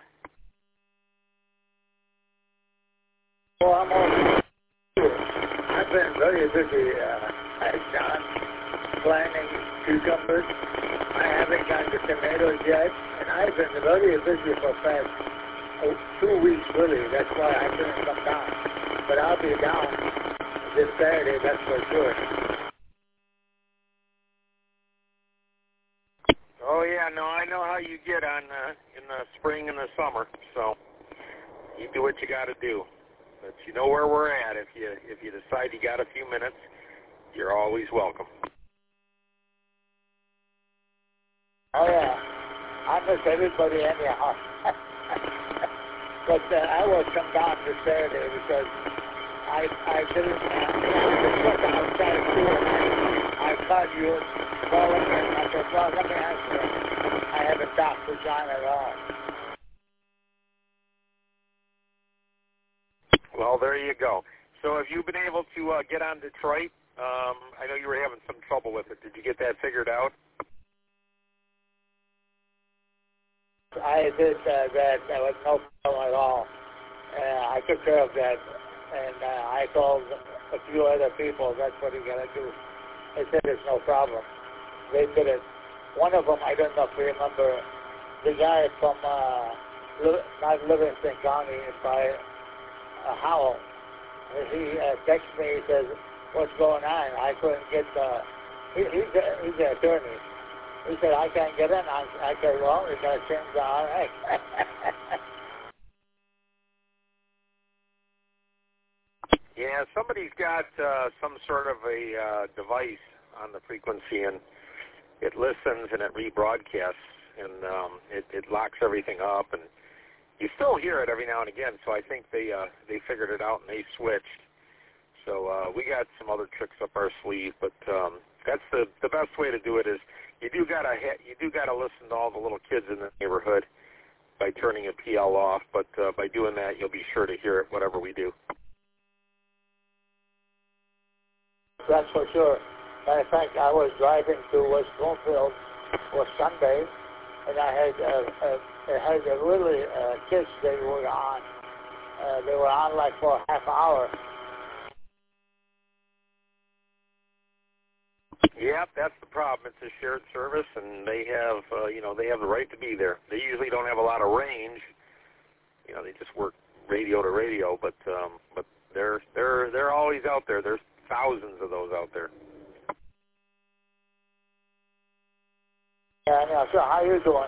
Well, I'm on. I've been very busy, uh, John, planting cucumbers. I haven't gotten the tomatoes yet, and I've been very busy for the past oh, two weeks, really. That's why I couldn't come down. But I'll be down this Saturday, that's for sure. Oh yeah, no, I know how you get on uh, in the spring and the summer. So you do what you got to do. But you know where we're at. If you if you decide you got a few minutes, you're always welcome. Oh yeah, I miss everybody anyhow. But uh, I will come down this Saturday because I I didn't. Uh, I was outside too, and I, I thought you were calling, and I said, well, let me answer. I haven't talked to John at all. Well, there you go. So have you been able to uh, get on Detroit? Um, I know you were having some trouble with it. Did you get that figured out? I did uh, that. There was no problem at all. Uh, I took care of that, and uh, I called a few other people. That's what you're gonna do. They said there's no problem. They did it. One of them, I don't know if you remember, the guy from uh, not Livingston County, by uh, Howell. He uh, texted me. He says, "What's going on?" I couldn't get. Uh, he, he's a, he's an attorney. He said, I can't get in. I, I said, well, we got to change the R X. Yeah, somebody's got uh, some sort of a uh, device on the frequency, and it listens and it rebroadcasts, and um, it, it locks everything up, and you still hear it every now and again. So I think they uh, they figured it out and they switched. So uh, we got some other tricks up our sleeve, but um, that's the the best way to do it is you do gotta ha- you do gotta listen to all the little kids in the neighborhood by turning a P L off. But uh, by doing that, you'll be sure to hear it whatever we do. That's for sure. Matter of fact, I was driving to West Bloomfield for Sunday, and I had uh, uh, I had a really uh, kids. They were on. Uh, they were on like for a half hour. Yep, that's the problem. It's a shared service, and they have, uh, you know, they have the right to be there. They usually don't have a lot of range. You know, they just work radio to radio, but um, but they're they're they're always out there. There's thousands of those out there. Yeah, yeah. So how you doing?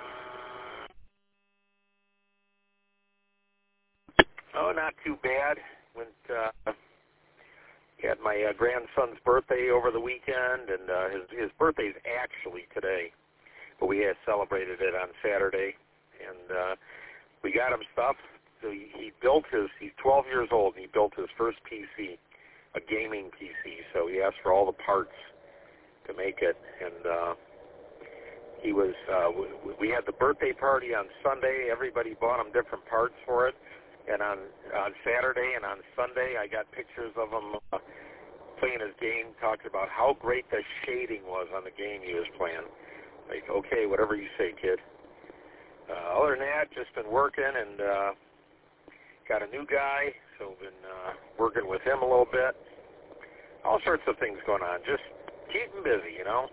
Oh, not too bad. Went. Uh, Had my uh, grandson's birthday over the weekend, and uh, his his birthday's actually today, but we had celebrated it on Saturday, and uh, we got him stuff. So he, he built his. He's twelve years old, and he built his first P C, a gaming P C. So he asked for all the parts to make it, and uh, he was. Uh, we, we had the birthday party on Sunday. Everybody bought him different parts for it. And on, on Saturday and on Sunday, I got pictures of him uh, playing his game, talking about how great the shading was on the game he was playing. Like, okay, whatever you say, kid. Uh, other than that, just been working and uh, got a new guy, so been uh, working with him a little bit. All sorts of things going on. Just keep him busy, you know.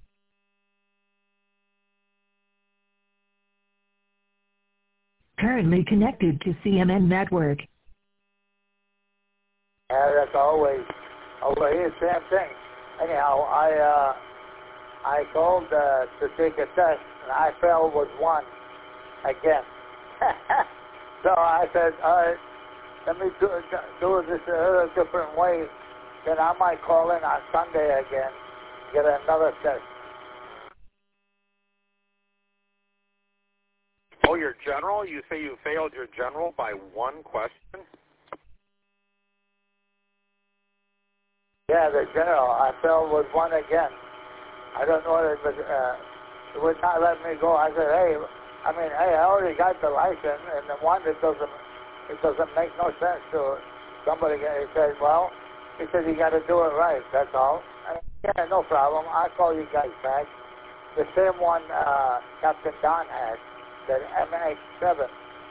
Currently connected to C M N Network. Yeah, that's always over here, same thing. Anyhow, I uh, I called uh, to take a test, and I failed with one again. So I said, all right, let me do, do this a different way. Then I might call in on Sunday again, get another test. Oh, your general? You say you failed your general by one question? Yeah, the general. I failed with one again. I don't know what it was. Uh, it would not let me go. I said, hey, I mean, hey, I already got the license, and the one that doesn't, it doesn't make no sense to somebody. He said, well, he said, you got to do it right. That's all. I said, yeah, no problem. I'll call you guys back. The same one uh, Captain Don had. That M X seven.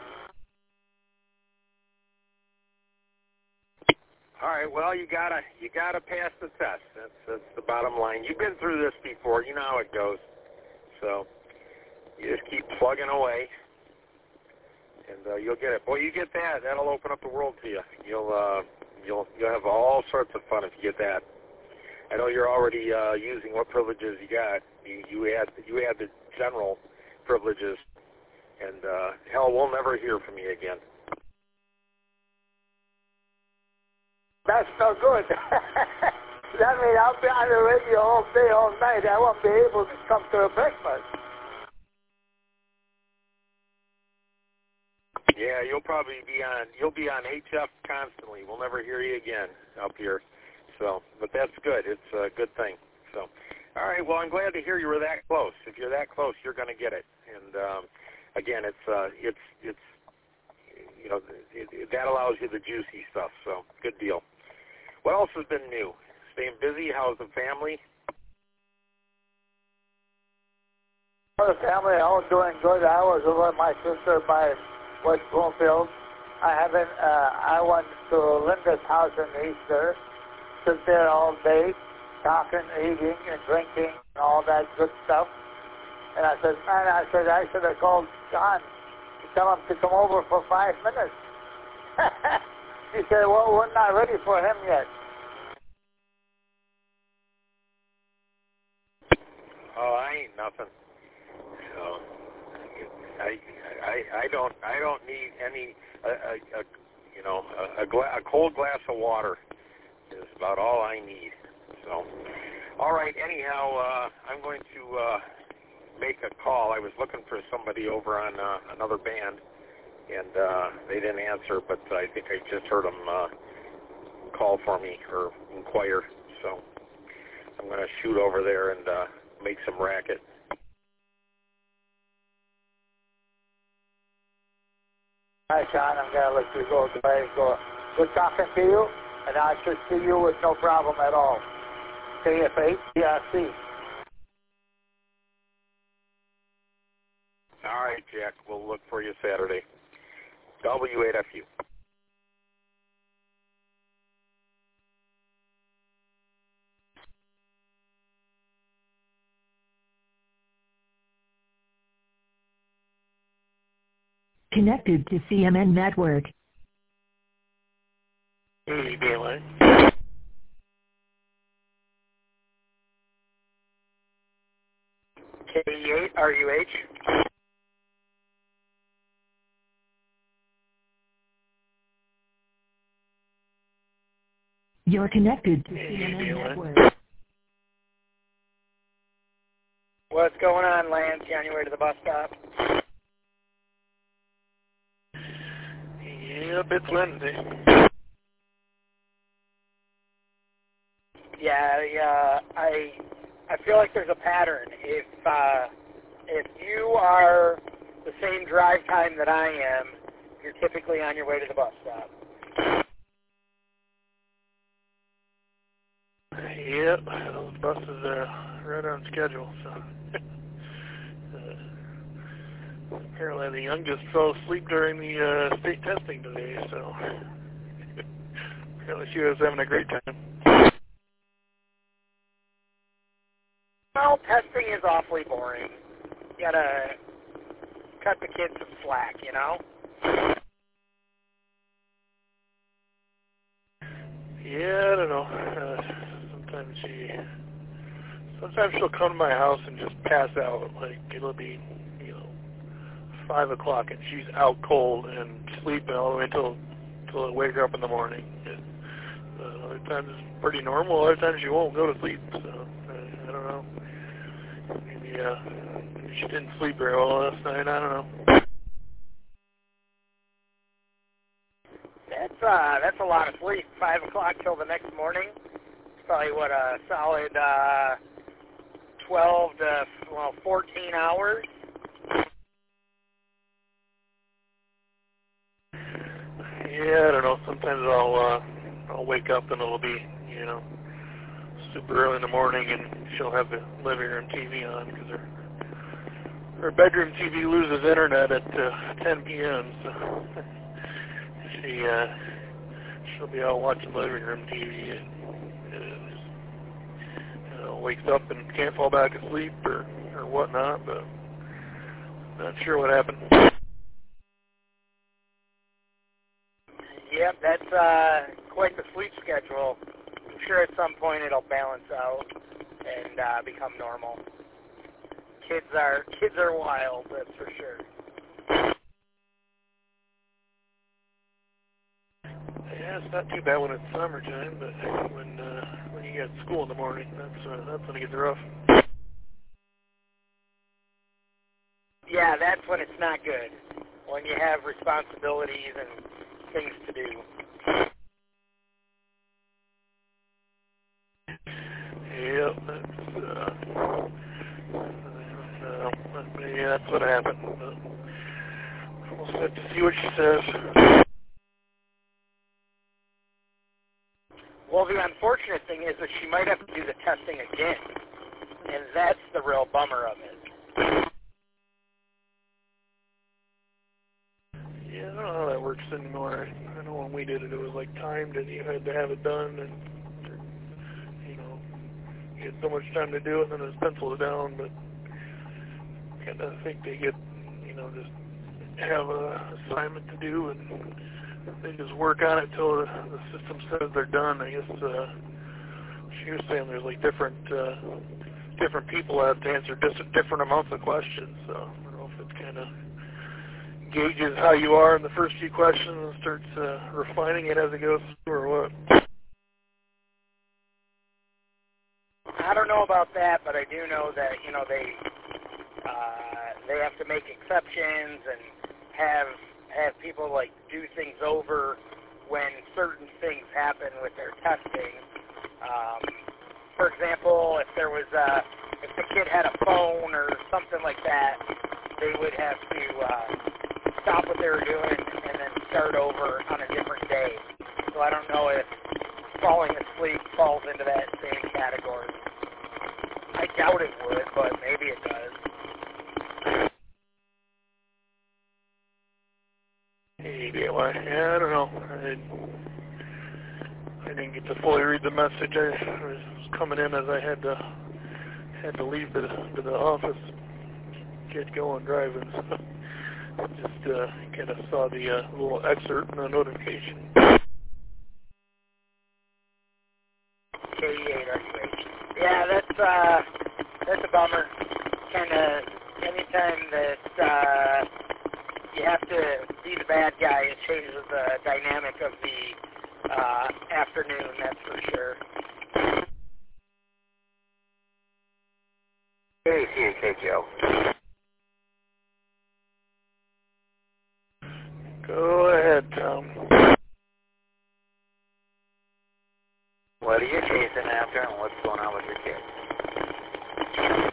All right. Well, you gotta you gotta pass the test. That's that's the bottom line. You've been through this before. You know how it goes. So you just keep plugging away, and uh, you'll get it. Boy, you get that. That'll open up the world to you. You'll uh, you'll you'll have all sorts of fun if you get that. I know you're already uh, using what privileges you got. You you had you had the general privileges. And, uh, hell, we'll never hear from you again. That's no good. That means I'll be on the radio all day, all night. I won't be able to come to a breakfast. Yeah, you'll probably be on, you'll be on H F constantly. We'll never hear you again up here. So, but that's good. It's a good thing. So, all right, well, I'm glad to hear you were that close. If you're that close, you're going to get it. And, um, Again, it's uh, it's it's you know it, it, that allows you the juicy stuff. So good deal. What else has been new? Staying busy. How's the family? Well, the family all doing good. I was over at my sister by West Bloomfield. I haven't. Uh, I went to Linda's house in Easter. Sit there all day, talking, eating, and drinking, and all that good stuff. And I said, man, I said, I should have called John to tell him to come over for five minutes. He said, well, we're not ready for him yet. Oh, I ain't nothing. So, I, I, I don't, I don't need any, a, a, a you know, a, a, gla- a cold glass of water is about all I need. So, all right. Anyhow, uh, I'm going to. Uh, make a call. I was looking for somebody over on uh, another band, and uh, they didn't answer, but I think I just heard them uh, call for me or inquire. So I'm going to shoot over there and uh, make some racket. Hi, Sean. I'm going to let you go. Go ahead and go. Good talking to you, and I should see you with no problem at all. K F eight P R C. All right, Jack. We'll look for you Saturday. W eight F U. Connected to C M N Network. Hey, Daylight. K eight R U H. You're connected to Hey, C M N Daylight. Network. What's going on, Lance? You on your way to the bus stop? Yep, it's Wednesday. Yeah, yeah. I I feel like there's a pattern. If uh, if you are the same drive time that I am, you're typically on your way to the bus stop. Yep, those buses are right on schedule. So uh, apparently the youngest fell asleep during the uh, state testing today. So apparently she was having a great time. Well, testing is awfully boring. You gotta cut the kids some slack, you know? Yeah, I don't know. Uh, sometimes she, sometimes she'll come to my house and just pass out. Like it'll be, you know, five o'clock and she's out cold and sleeping all the way until until I wake her up in the morning. And, uh, other times it's pretty normal. Other times she won't go to sleep. So uh, I don't know. Maybe uh, maybe she didn't sleep very well last night. I don't know. That's uh, that's a lot of sleep. Five o'clock till the next morning. It's probably what a solid uh, twelve to well fourteen hours. Yeah, I don't know. Sometimes I'll uh, I'll wake up and it'll be, you know, super early in the morning, and she'll have the living room T V on because her her bedroom T V loses internet at uh, ten p.m. So she uh, she'll be out watching living room T V and uh, you know, wakes up and can't fall back asleep or or whatnot, but not sure what happened. Yep, that's uh, quite the sleep schedule. I'm sure at some point it'll balance out and uh, become normal. Kids are kids are wild, that's for sure. Yeah, it's not too bad when it's summertime, but when uh, when you got school in the morning, that's uh, that's when it gets rough. Yeah, that's when it's not good. When you have responsibilities and things to do. Yep, that's uh, uh, yeah, that's what happened. But we'll have to see what she says. Well, the unfortunate thing is that she might have to do the testing again, and that's the real bummer of it. Yeah, I don't know how that works anymore. I know when we did it, it was like timed, and you had to have it done, and you know, you had so much time to do it, and then it's penciled down. But I kind of think they get, you know, just have a assignment to do, and they just work on it till the, the system says they're done. I guess uh, she was saying there's like different uh, different people have to answer dis- different amounts of questions. So I don't know if it's kind of gauges how you are in the first few questions and starts uh, refining it as it goes through, or what? I don't know about that, but I do know that, you know, they uh, they have to make exceptions and have have people like do things over when certain things happen with their testing. Um, for example, if there was a, if the kid had a phone or something like that, they would have to uh, stop what they were doing and and then start over on a different day. So I don't know if falling asleep falls into that same category. I doubt it would, but maybe it does. Hey, D Y, yeah, I don't know. I, I didn't get to fully read the message. I was coming in as I had to had to leave the to the office, get going driving. So just uh, kind of saw the uh, little excerpt and the notification. K E eight R U H. Yeah, that's uh, that's a bummer. Kind of anytime that uh, you have to be the bad guy, it changes the dynamic of the uh, afternoon. That's for sure. Hey, C H K Joe. Go ahead, Tom. What are you chasing after, and what's going on with your kids?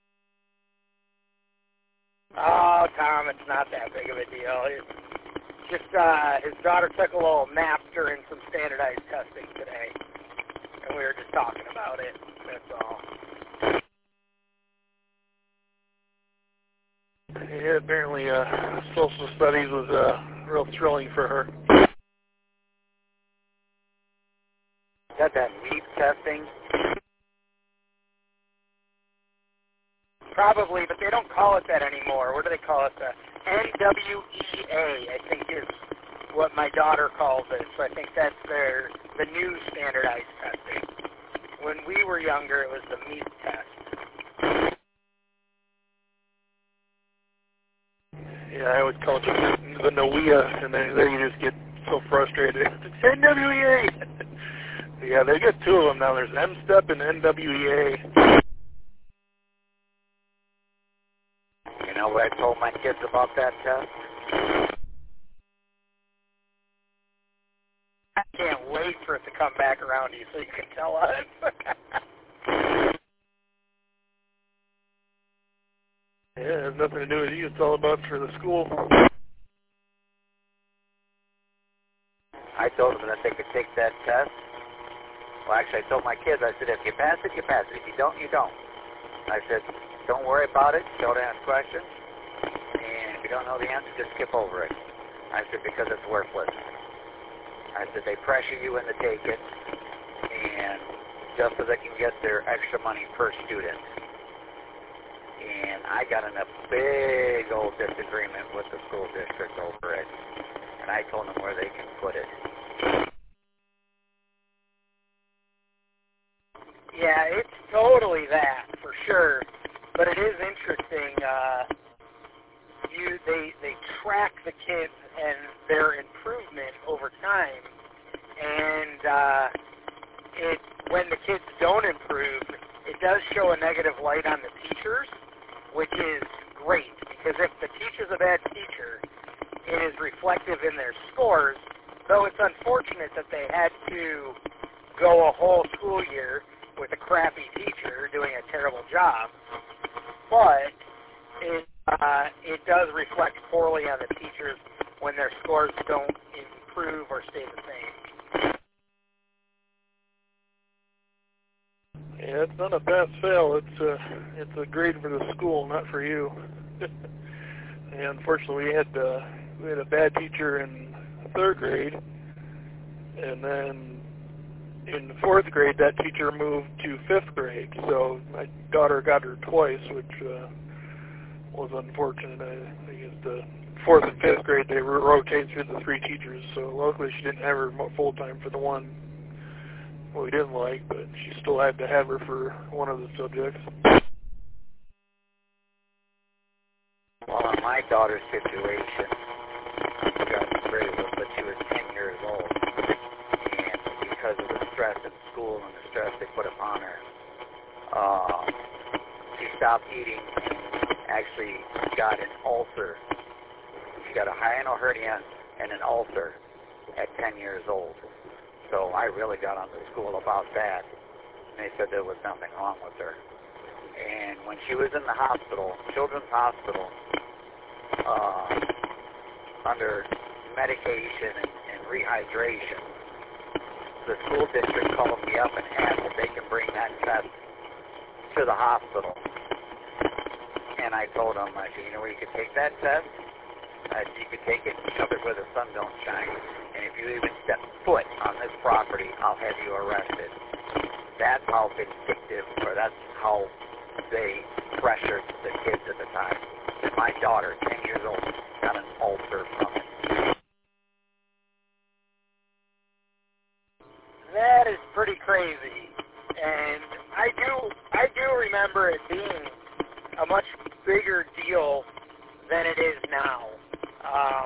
Oh, Tom, it's not that big of a deal. It's just uh, his daughter took a little nap during some standardized testing today, and we were just talking about it. That's all. Yeah, apparently uh, social studies was uh, real thrilling for her. Got that meat testing? Probably, but they don't call it that anymore. What do they call it? The N W E A, I think, is what my daughter calls it. So I think that's their the new standardized testing. When we were younger, it was the meat test. Yeah, I always call it the, the N W E A, and then, then you just get so frustrated. It's N W E A! Yeah, they get two of them now. There's M STEP and N W E A. You know what I told my kids about that test? I can't wait for it to come back around to you so you can tell us. Yeah, it has nothing to do with you. It's all about for the school. I told them that they could take that test. Well, actually, I told my kids, I said, if you pass it, you pass it. If you don't, you don't. I said, don't worry about it. Don't ask questions. And if you don't know the answer, just skip over it. I said, because it's worthless. I said, they pressure you into take it, and just so they can get their extra money per student. And I got in a big old disagreement with the school district over it. And I told them where they can put it. Yeah, it's totally that, for sure. But it is interesting. Uh, you they they track the kids and their improvement over time, and uh, it when the kids don't improve, it does show a negative light on the teachers, which is great, because if the teacher's a bad teacher, it is reflective in their scores, though it's unfortunate that they had to go a whole school year with a crappy teacher doing a terrible job, but it uh, it does reflect poorly on the teachers when their scores don't improve or stay the same. Yeah, it's not a pass-fail. It's a, it's a grade for the school, not for you. And unfortunately, we had uh, we had a bad teacher in third grade, and then in the fourth grade, that teacher moved to fifth grade. So my daughter got her twice, which uh, was unfortunate. I, I guess the fourth and fifth grade, they rotate through the three teachers. So luckily, she didn't have her full-time for the one we didn't like, but she still had to have her for one of the subjects. Well, in my daughter's situation, she got grade, but she was ten years old. And because of the stress at school and the stress they put upon her, uh, she stopped eating and actually got an ulcer. She got a hiatal hernia and an ulcer at ten years old. So I really got on the school about that. And they said there was nothing wrong with her. And when she was in the hospital, Children's Hospital, uh, under medication and, and rehydration. The school district called me up and asked if they can bring that test to the hospital. And I told them, I said, you know where you can take that test? I said, you can take it and shove it where the sun don't shine. And if you even step foot on this property, I'll have you arrested. That's how vindictive, or that's how they pressured the kids at the time. And my daughter, ten years old, got an ulcer from it. That is pretty crazy. And I do, I do remember it being a much bigger deal than it is now. Um,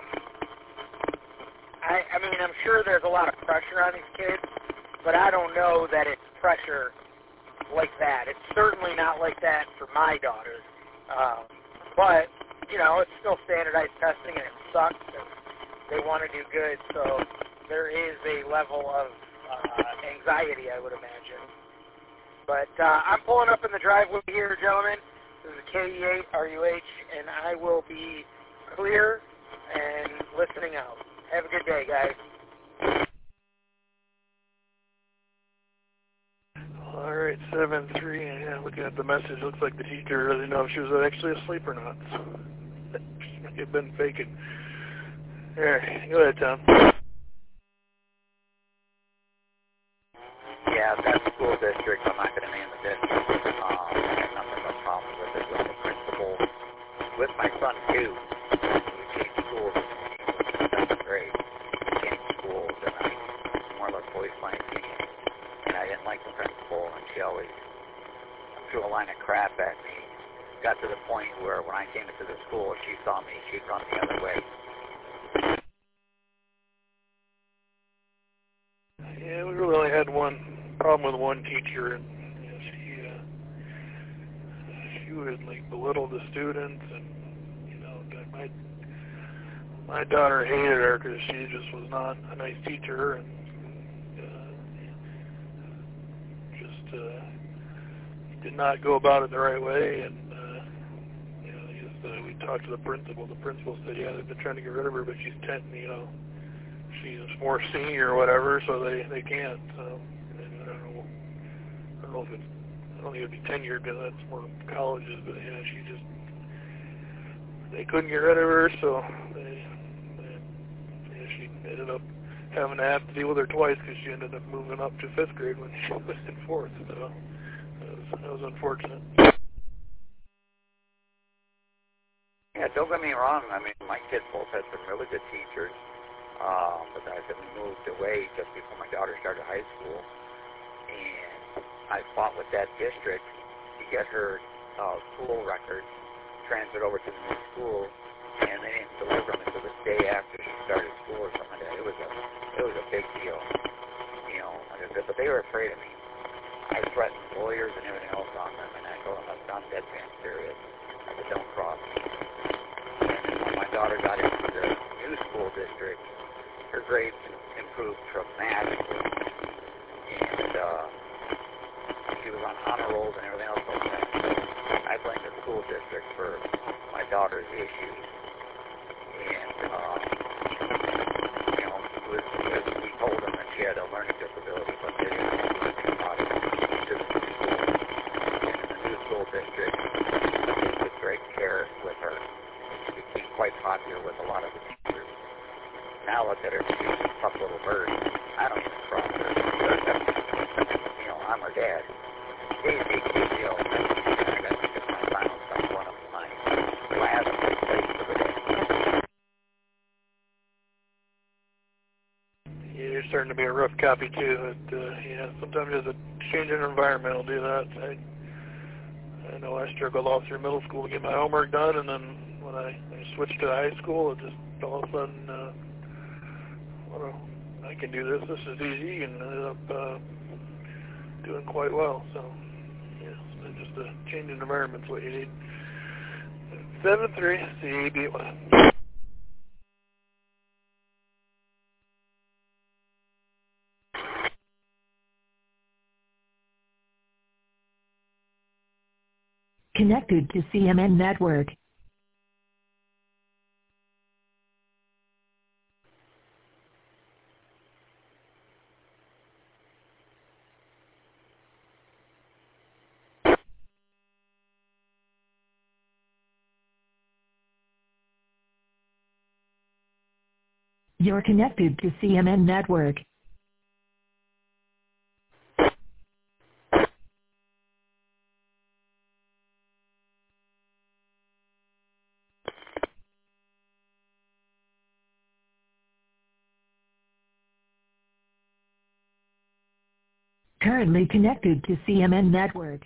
I, I mean, I'm sure there's a lot of pressure on these kids, but I don't know that it's pressure like that. It's certainly not like that for my daughters. Um, but, you know, it's still standardized testing, and it sucks, and they want to do good, so there is a level of uh, anxiety, I would imagine. But uh, I'm pulling up in the driveway here, gentlemen. This is K E eight R U H, and I will be clear and listening out. Have a good day, guys. All right, seven three. Yeah, looking at the message, looks like the teacher doesn't know if she was actually asleep or not. So she might have been faking. All right, go ahead, Tom. Yeah, that school district, I'm not going to name the district. Um, I have nothing but problems with it, with the principal, with my son, too. We changed schools in seventh grade. We changed schools, and I more or less voiced my opinion. And I didn't like the principal, and she always threw a line of crap at me. Got to the point where when I came into the school, if she saw me, she'd run the other way. Yeah, we really only had one problem with one teacher, and you know, she uh, she would like belittle the students, and you know, my my daughter hated her because she just was not a nice teacher, and uh, just uh, did not go about it the right way. And uh, you know, just, uh, we talked to the principal. The principal said, yeah, they've been trying to get rid of her, but she's ten, you know. She's more senior or whatever, so they, they can't. So, and I don't know. I don't know if it's. I don't think it'd be tenured because that's more colleges, but yeah, she just. They couldn't get rid of her, so they. they yeah, she ended up having to have to deal with her twice because she ended up moving up to fifth grade when she was in fourth. So that was, that was unfortunate. Yeah, don't get me wrong. I mean, my kids both had some really good teachers. Um, but I said we moved away just before my daughter started high school, and I fought with that district to get her uh, school records transferred over to the new school, and they didn't deliver them until the day after she started school or something like that. It was a, it was a big deal, you know. Like I said, but they were afraid of me. I threatened lawyers and everything else on them, and I told them I'm not deadpan serious. I said, don't cross me. And when my daughter got into the new school district, her grades improved dramatically, and uh, she was on honor rolls and everything else like that. I blame the school district for my daughter's issues, and um, you know, it was, it was, we told them that she had a learning disability, but they didn't do anything about it. She was in school, and in the new school district, they took great care with her. She became quite popular with a lot of the teachers. Now look at her, she's a tough little bird. I don't even cross her. You know, I'm her dad. Hey, big deal. I got to get my final stuff, one of my last places of the day. Yeah, you're starting to be a rough copy too. But, uh, yeah, sometimes just a change in environment will do that. I, I know I struggled all through middle school to get my homework done, and then when I, I switched to high school, it just all of a sudden. Uh, Well, I can do this. This is easy, and ended up uh, doing quite well. So, yeah, it's just a change in environment is what you need. Seven three C A B one. Connected to C M N Network. You're connected to C M N Network. Currently connected to C M N Network.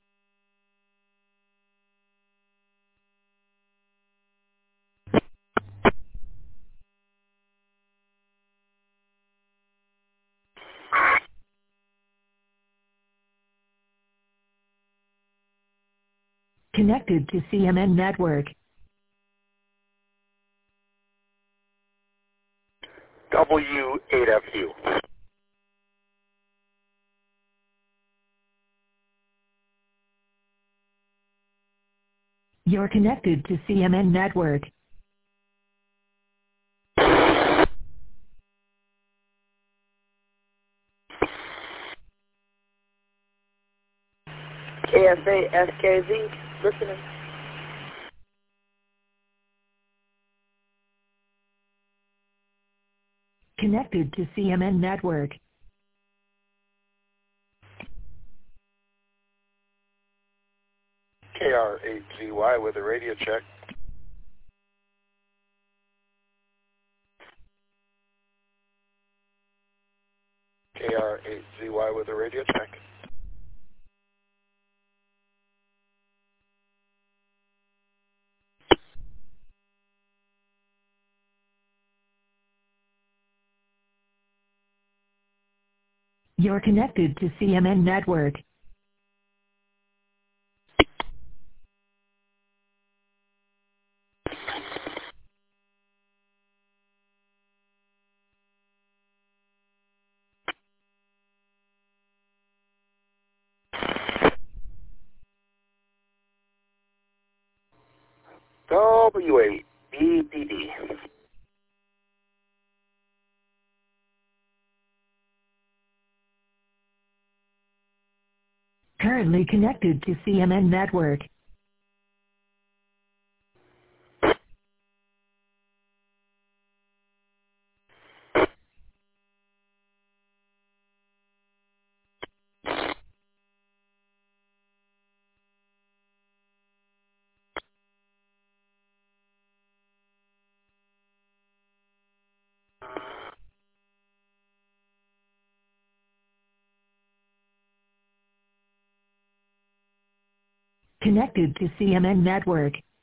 Connected to C M N Network. W eight F U. You're connected to C M N Network. K S A S K Z, listening. Connected to C M N Network. K R eight Z Y with a radio check. K R eight Z Y with a radio check. You're connected to C M N Network. W eight B D D. Currently connected to C M N Network. Connected to C M N Network.